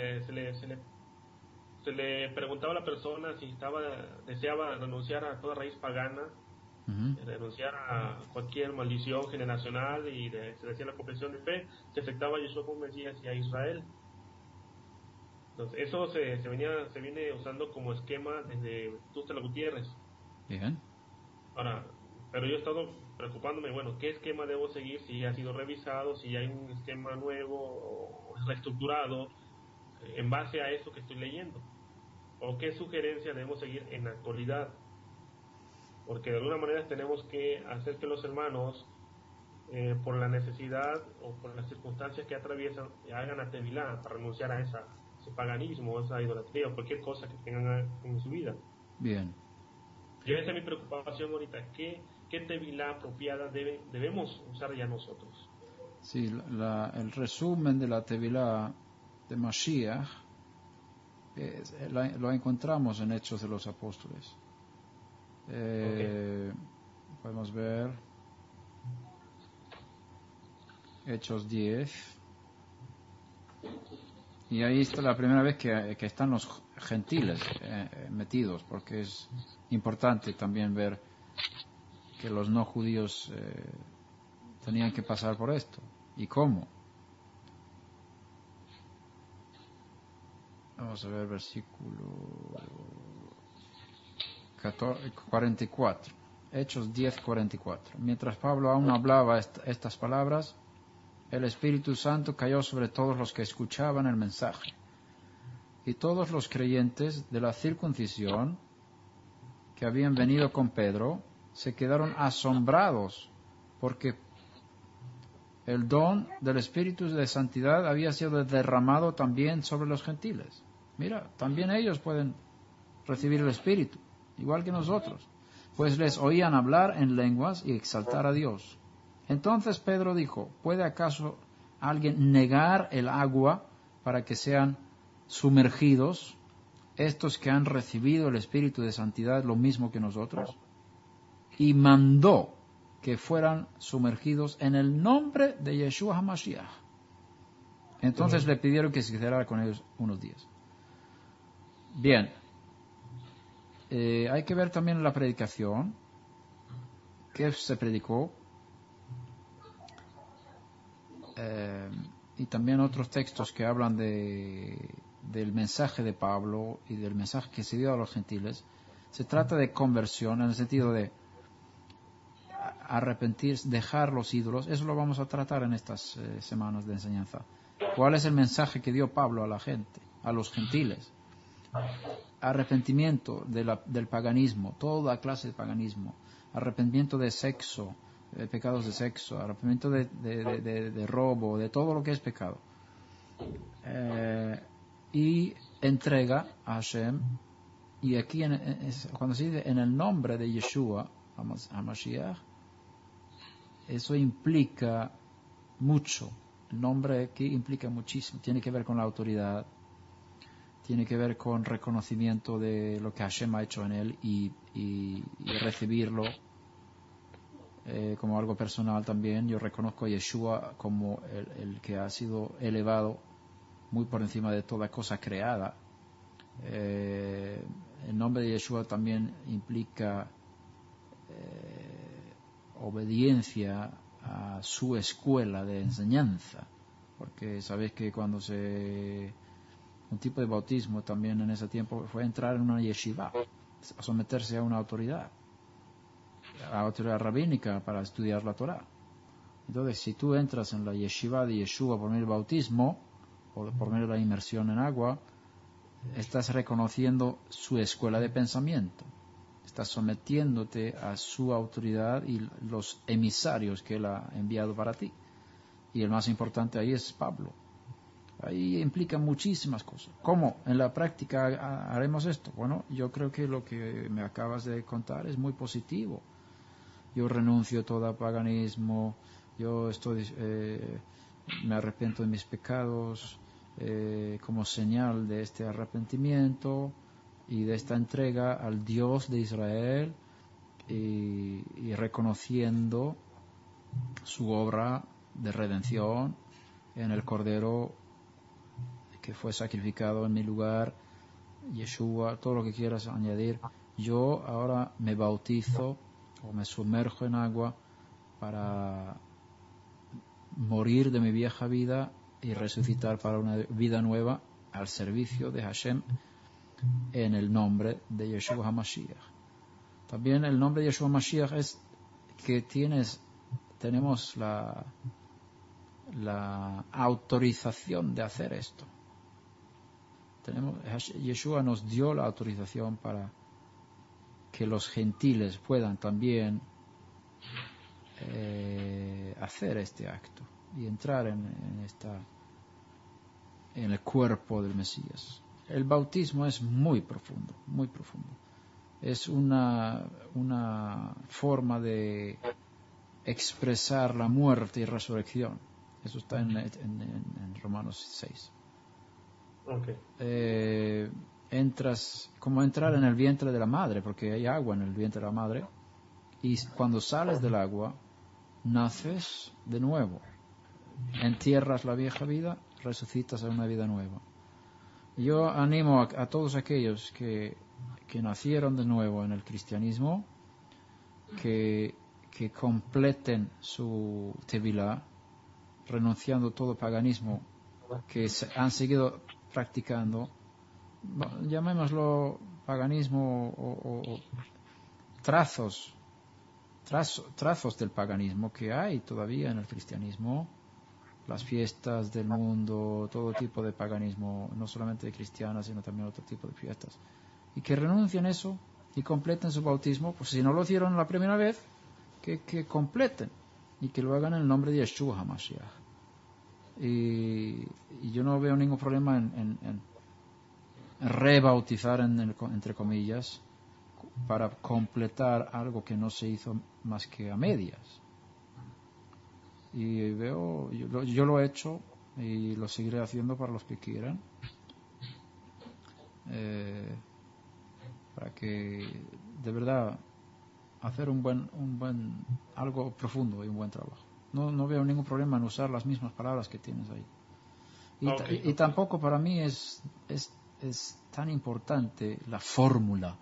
le preguntaba a la persona si deseaba renunciar a toda raíz pagana, renunciar a cualquier maldición generacional, y se decía la confesión de fe, se afectaba a Yeshua como Mesías y a Israel. Entonces, eso se viene usando como esquema desde Tustra Gutiérrez. Bien. Ahora, pero yo he estado preocupándome, bueno, ¿qué esquema debo seguir? Si ha sido revisado, si hay un esquema nuevo o reestructurado en base a eso que estoy leyendo, o qué sugerencia debemos seguir en la actualidad, porque de alguna manera tenemos que hacer que los hermanos, por la necesidad o por las circunstancias que atraviesan, hagan la tevilá para renunciar a ese paganismo, a esa idolatría o cualquier cosa que tengan en su vida. Bien. Yo esa es mi preocupación ahorita. ¿Qué tevilá apropiada debemos usar ya nosotros? Sí, el resumen de la tevilá de Mashiach lo encontramos en Hechos de los Apóstoles. Podemos ver Hechos 10. Y ahí está la primera vez que están los gentiles metidos, porque es importante también ver que los no judíos tenían que pasar por esto. ¿Y cómo? Vamos a ver versículo 44. Hechos 10:44. Mientras Pablo aún hablaba estas palabras, el Espíritu Santo cayó sobre todos los que escuchaban el mensaje. Y todos los creyentes de la circuncisión que habían venido con Pedro se quedaron asombrados porque el don del Espíritu de Santidad había sido derramado también sobre los gentiles. Mira, también ellos pueden recibir el Espíritu, igual que nosotros, pues les oían hablar en lenguas y exaltar a Dios. Entonces Pedro dijo, ¿puede acaso alguien negar el agua para que sean sumergidos estos que han recibido el Espíritu de Santidad lo mismo que nosotros? Y mandó que fueran sumergidos en el nombre de Yeshua HaMashiach. Entonces le pidieron que se quedara con ellos unos días. Bien, hay que ver también la predicación, que se predicó, y también otros textos que hablan del mensaje de Pablo y del mensaje que se dio a los gentiles. Se trata de conversión en el sentido de arrepentirse, dejar los ídolos. Eso lo vamos a tratar en estas semanas de enseñanza. ¿Cuál es el mensaje que dio Pablo a la gente, a los gentiles? Arrepentimiento del paganismo, toda clase de paganismo, arrepentimiento de sexo, pecados de sexo, arrepentimiento de robo, de todo lo que es pecado, y entrega a Hashem. Y aquí cuando se dice en el nombre de Yeshua HaMashiach, eso implica mucho. El nombre aquí implica muchísimo, tiene que ver con la autoridad, tiene que ver con reconocimiento de lo que Hashem ha hecho en él y recibirlo como algo personal también. Yo reconozco a Yeshua como el que ha sido elevado muy por encima de toda cosa creada. El nombre de Yeshua también implica obediencia a su escuela de enseñanza, porque sabéis que cuando un tipo de bautismo también en ese tiempo fue entrar en una yeshiva, a someterse a una autoridad rabínica para estudiar la Torah. Entonces, si tú entras en la yeshiva de Yeshua por medio del bautismo o por medio de la inmersión en agua, estás reconociendo su escuela de pensamiento, estás sometiéndote a su autoridad y los emisarios que él ha enviado para ti. Y el más importante ahí es Pablo. Ahí implica muchísimas cosas. ¿Cómo en la práctica haremos esto? Bueno, yo creo que lo que me acabas de contar es muy positivo. Yo renuncio a todo paganismo, me arrepiento de mis pecados como señal de este arrepentimiento y de esta entrega al Dios de Israel y reconociendo su obra de redención en el Cordero que fue sacrificado en mi lugar, Yeshua, todo lo que quieras añadir. Yo ahora me bautizo o me sumerjo en agua para morir de mi vieja vida y resucitar para una vida nueva al servicio de Hashem en el nombre de Yeshua HaMashiach. También el nombre de Yeshua HaMashiach es que tenemos la autorización de hacer esto. Yeshua nos dio la autorización para que los gentiles puedan también hacer este acto y entrar en el cuerpo del Mesías. El bautismo es muy profundo, muy profundo. Es una forma de expresar la muerte y resurrección. Eso está en Romanos 6. Okay. Entras como entrar en el vientre de la madre, porque hay agua en el vientre de la madre, y cuando sales del agua naces de nuevo, entierras la vieja vida, resucitas a una vida nueva. Yo animo a todos aquellos que nacieron de nuevo en el cristianismo que completen su tevilá, renunciando a todo paganismo que han seguido practicando, llamémoslo paganismo o trazos del paganismo que hay todavía en el cristianismo, las fiestas del mundo, todo tipo de paganismo, no solamente de cristianas, sino también otro tipo de fiestas, y que renuncien eso y completen su bautismo. Pues si no lo hicieron la primera vez, que completen y que lo hagan en el nombre de Yeshua HaMashiach. Y yo no veo ningún problema en rebautizar, entre comillas, para completar algo que no se hizo más que a medias. Y yo lo he hecho y lo seguiré haciendo para los que quieran, para que de verdad hacer un buen algo profundo y un buen trabajo. No veo ningún problema en usar las mismas palabras que tienes ahí. Y tampoco para mí es tan importante la fórmula.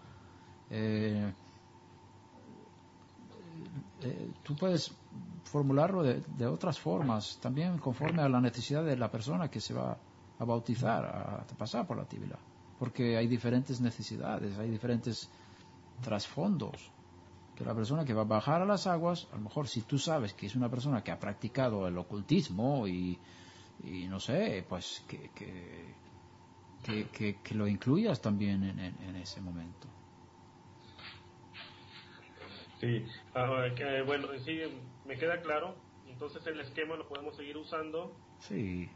Tú puedes formularlo de otras formas, también conforme a la necesidad de la persona que se va a bautizar, a pasar por la Tibila, porque hay diferentes necesidades, hay diferentes trasfondos. Que la persona que va a bajar a las aguas, a lo mejor si tú sabes que es una persona que ha practicado el ocultismo y no sé, pues que lo incluyas también en ese momento. Sí, bueno, sí, me queda claro. Entonces el esquema lo podemos seguir usando. Sí.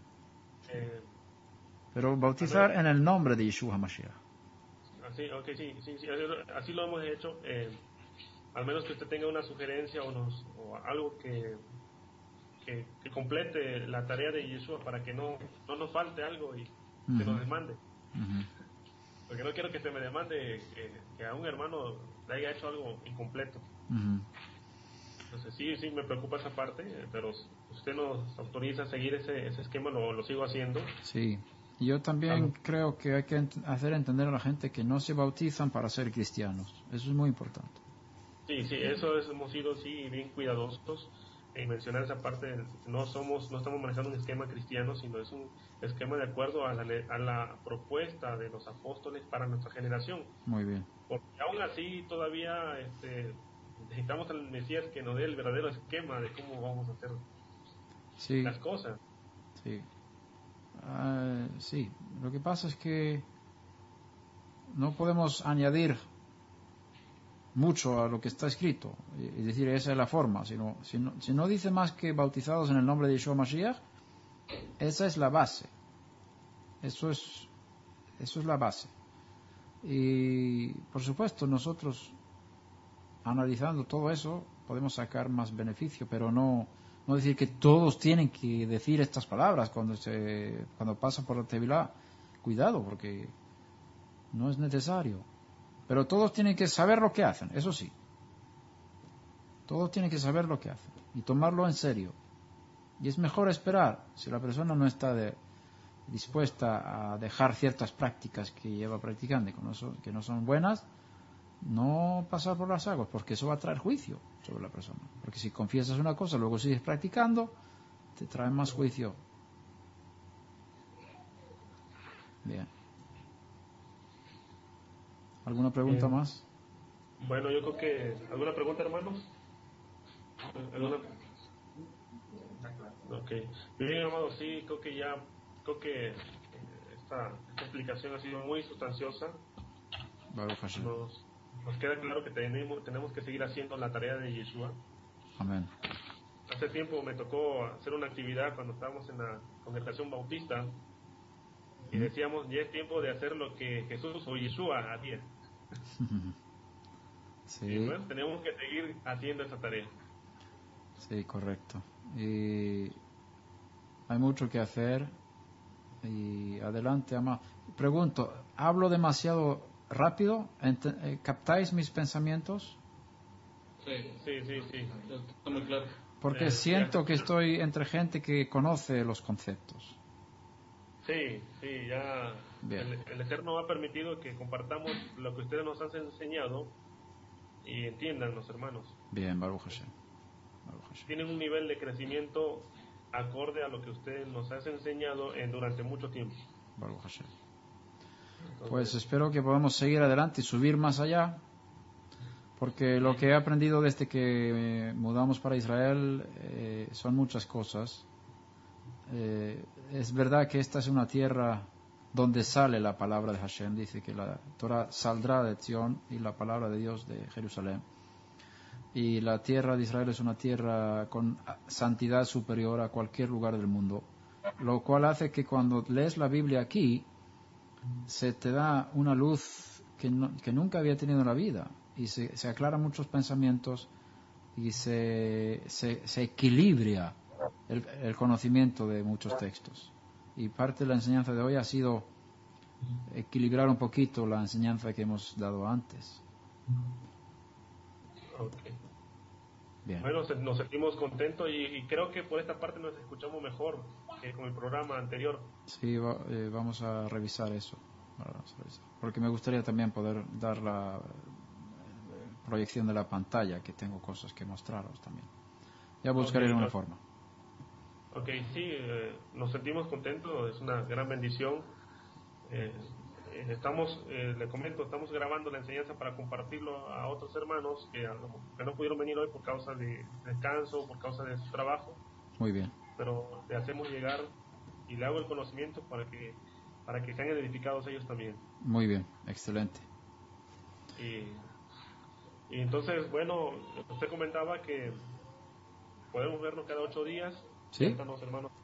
Pero bautizar en el nombre de Yeshua HaMashiach. Así, así lo hemos hecho. Al menos que usted tenga una sugerencia o algo que complete la tarea de Yeshua para que no nos falte algo y se nos demande. Porque no quiero que se me demande que a un hermano le haya hecho algo incompleto. Entonces sí me preocupa esa parte, pero usted nos autoriza a seguir ese esquema, lo sigo haciendo. Sí, yo también creo que hay que hacer entender a la gente que no se bautizan para ser cristianos. Eso es muy importante. Sí, hemos sido bien cuidadosos en mencionar esa parte. No estamos manejando un esquema cristiano, sino es un esquema de acuerdo a la propuesta de los apóstoles para nuestra generación. Muy bien. Porque aún así todavía necesitamos al Mesías que nos dé el verdadero esquema de cómo vamos a hacer las cosas. Sí. Sí, lo que pasa es que no podemos añadir mucho a lo que está escrito y decir esa es la forma, si no dice más que bautizados en el nombre de Yeshua Mashiach, esa es la base. Eso es la base. Y por supuesto nosotros analizando todo eso podemos sacar más beneficio, pero no decir que todos tienen que decir estas palabras cuando pasan por la Tevilá. Cuidado, porque no es necesario. Pero todos tienen que saber lo que hacen, eso sí. Todos tienen que saber lo que hacen y tomarlo en serio. Y es mejor esperar, si la persona no está dispuesta a dejar ciertas prácticas que lleva practicando que no son buenas, no pasar por las aguas, porque eso va a traer juicio sobre la persona. Porque si confiesas una cosa, luego sigues practicando, te trae más juicio. Bien. ¿Alguna pregunta más? Bueno, yo creo que... ¿Alguna pregunta, hermanos? ¿Alguna? Ok. Bien, hermanos, sí, creo que esta explicación ha sido muy sustanciosa. Nos queda claro que tenemos que seguir haciendo la tarea de Yeshua. Amén. Hace tiempo me tocó hacer una actividad cuando estábamos en la congregación bautista y decíamos, ya es tiempo de hacer lo que Jesús o Yeshua hacía. Sí. Y bueno, tenemos que seguir haciendo esa tarea. Sí, correcto. Y hay mucho que hacer. Y adelante, ama. Pregunto, ¿hablo demasiado rápido? ¿Captáis mis pensamientos? Sí. Está muy claro. Porque siento que estoy entre gente que conoce los conceptos. Sí, ya el Eterno ha permitido que compartamos lo que ustedes nos han enseñado y entiendan los hermanos. Bien, Baruch Hashem. Tienen un nivel de crecimiento acorde a lo que ustedes nos han enseñado durante mucho tiempo. Baruch Hashem. Pues espero que podamos seguir adelante y subir más allá, porque lo que he aprendido desde que mudamos para Israel son muchas cosas. Es verdad que esta es una tierra donde sale la palabra de Hashem. Dice que la Torah saldrá de Zion y la palabra de Dios de Jerusalén. Y la tierra de Israel es una tierra con santidad superior a cualquier lugar del mundo, lo cual hace que cuando lees la Biblia aquí se te da una luz que nunca había tenido en la vida, y se aclaran muchos pensamientos y se equilibra el conocimiento de muchos textos. Y parte de la enseñanza de hoy ha sido equilibrar un poquito la enseñanza que hemos dado antes. Okay. Bien. Bueno, nos sentimos contentos y creo que por esta parte nos escuchamos mejor que con el programa anterior. Sí, vamos a revisar eso. Porque me gustaría también poder dar la proyección de la pantalla, que tengo cosas que mostraros también. Ya buscaré una forma. Ok, sí, nos sentimos contentos, es una gran bendición. Le comento, estamos grabando la enseñanza para compartirlo a otros hermanos que no pudieron venir hoy por causa de descanso, por causa de su trabajo. Muy bien. Pero le hacemos llegar y le hago el conocimiento para que sean edificados ellos también. Muy bien, excelente. Y entonces, bueno, usted comentaba que podemos vernos cada 8 días. ¿Sí? Ya están los hermanos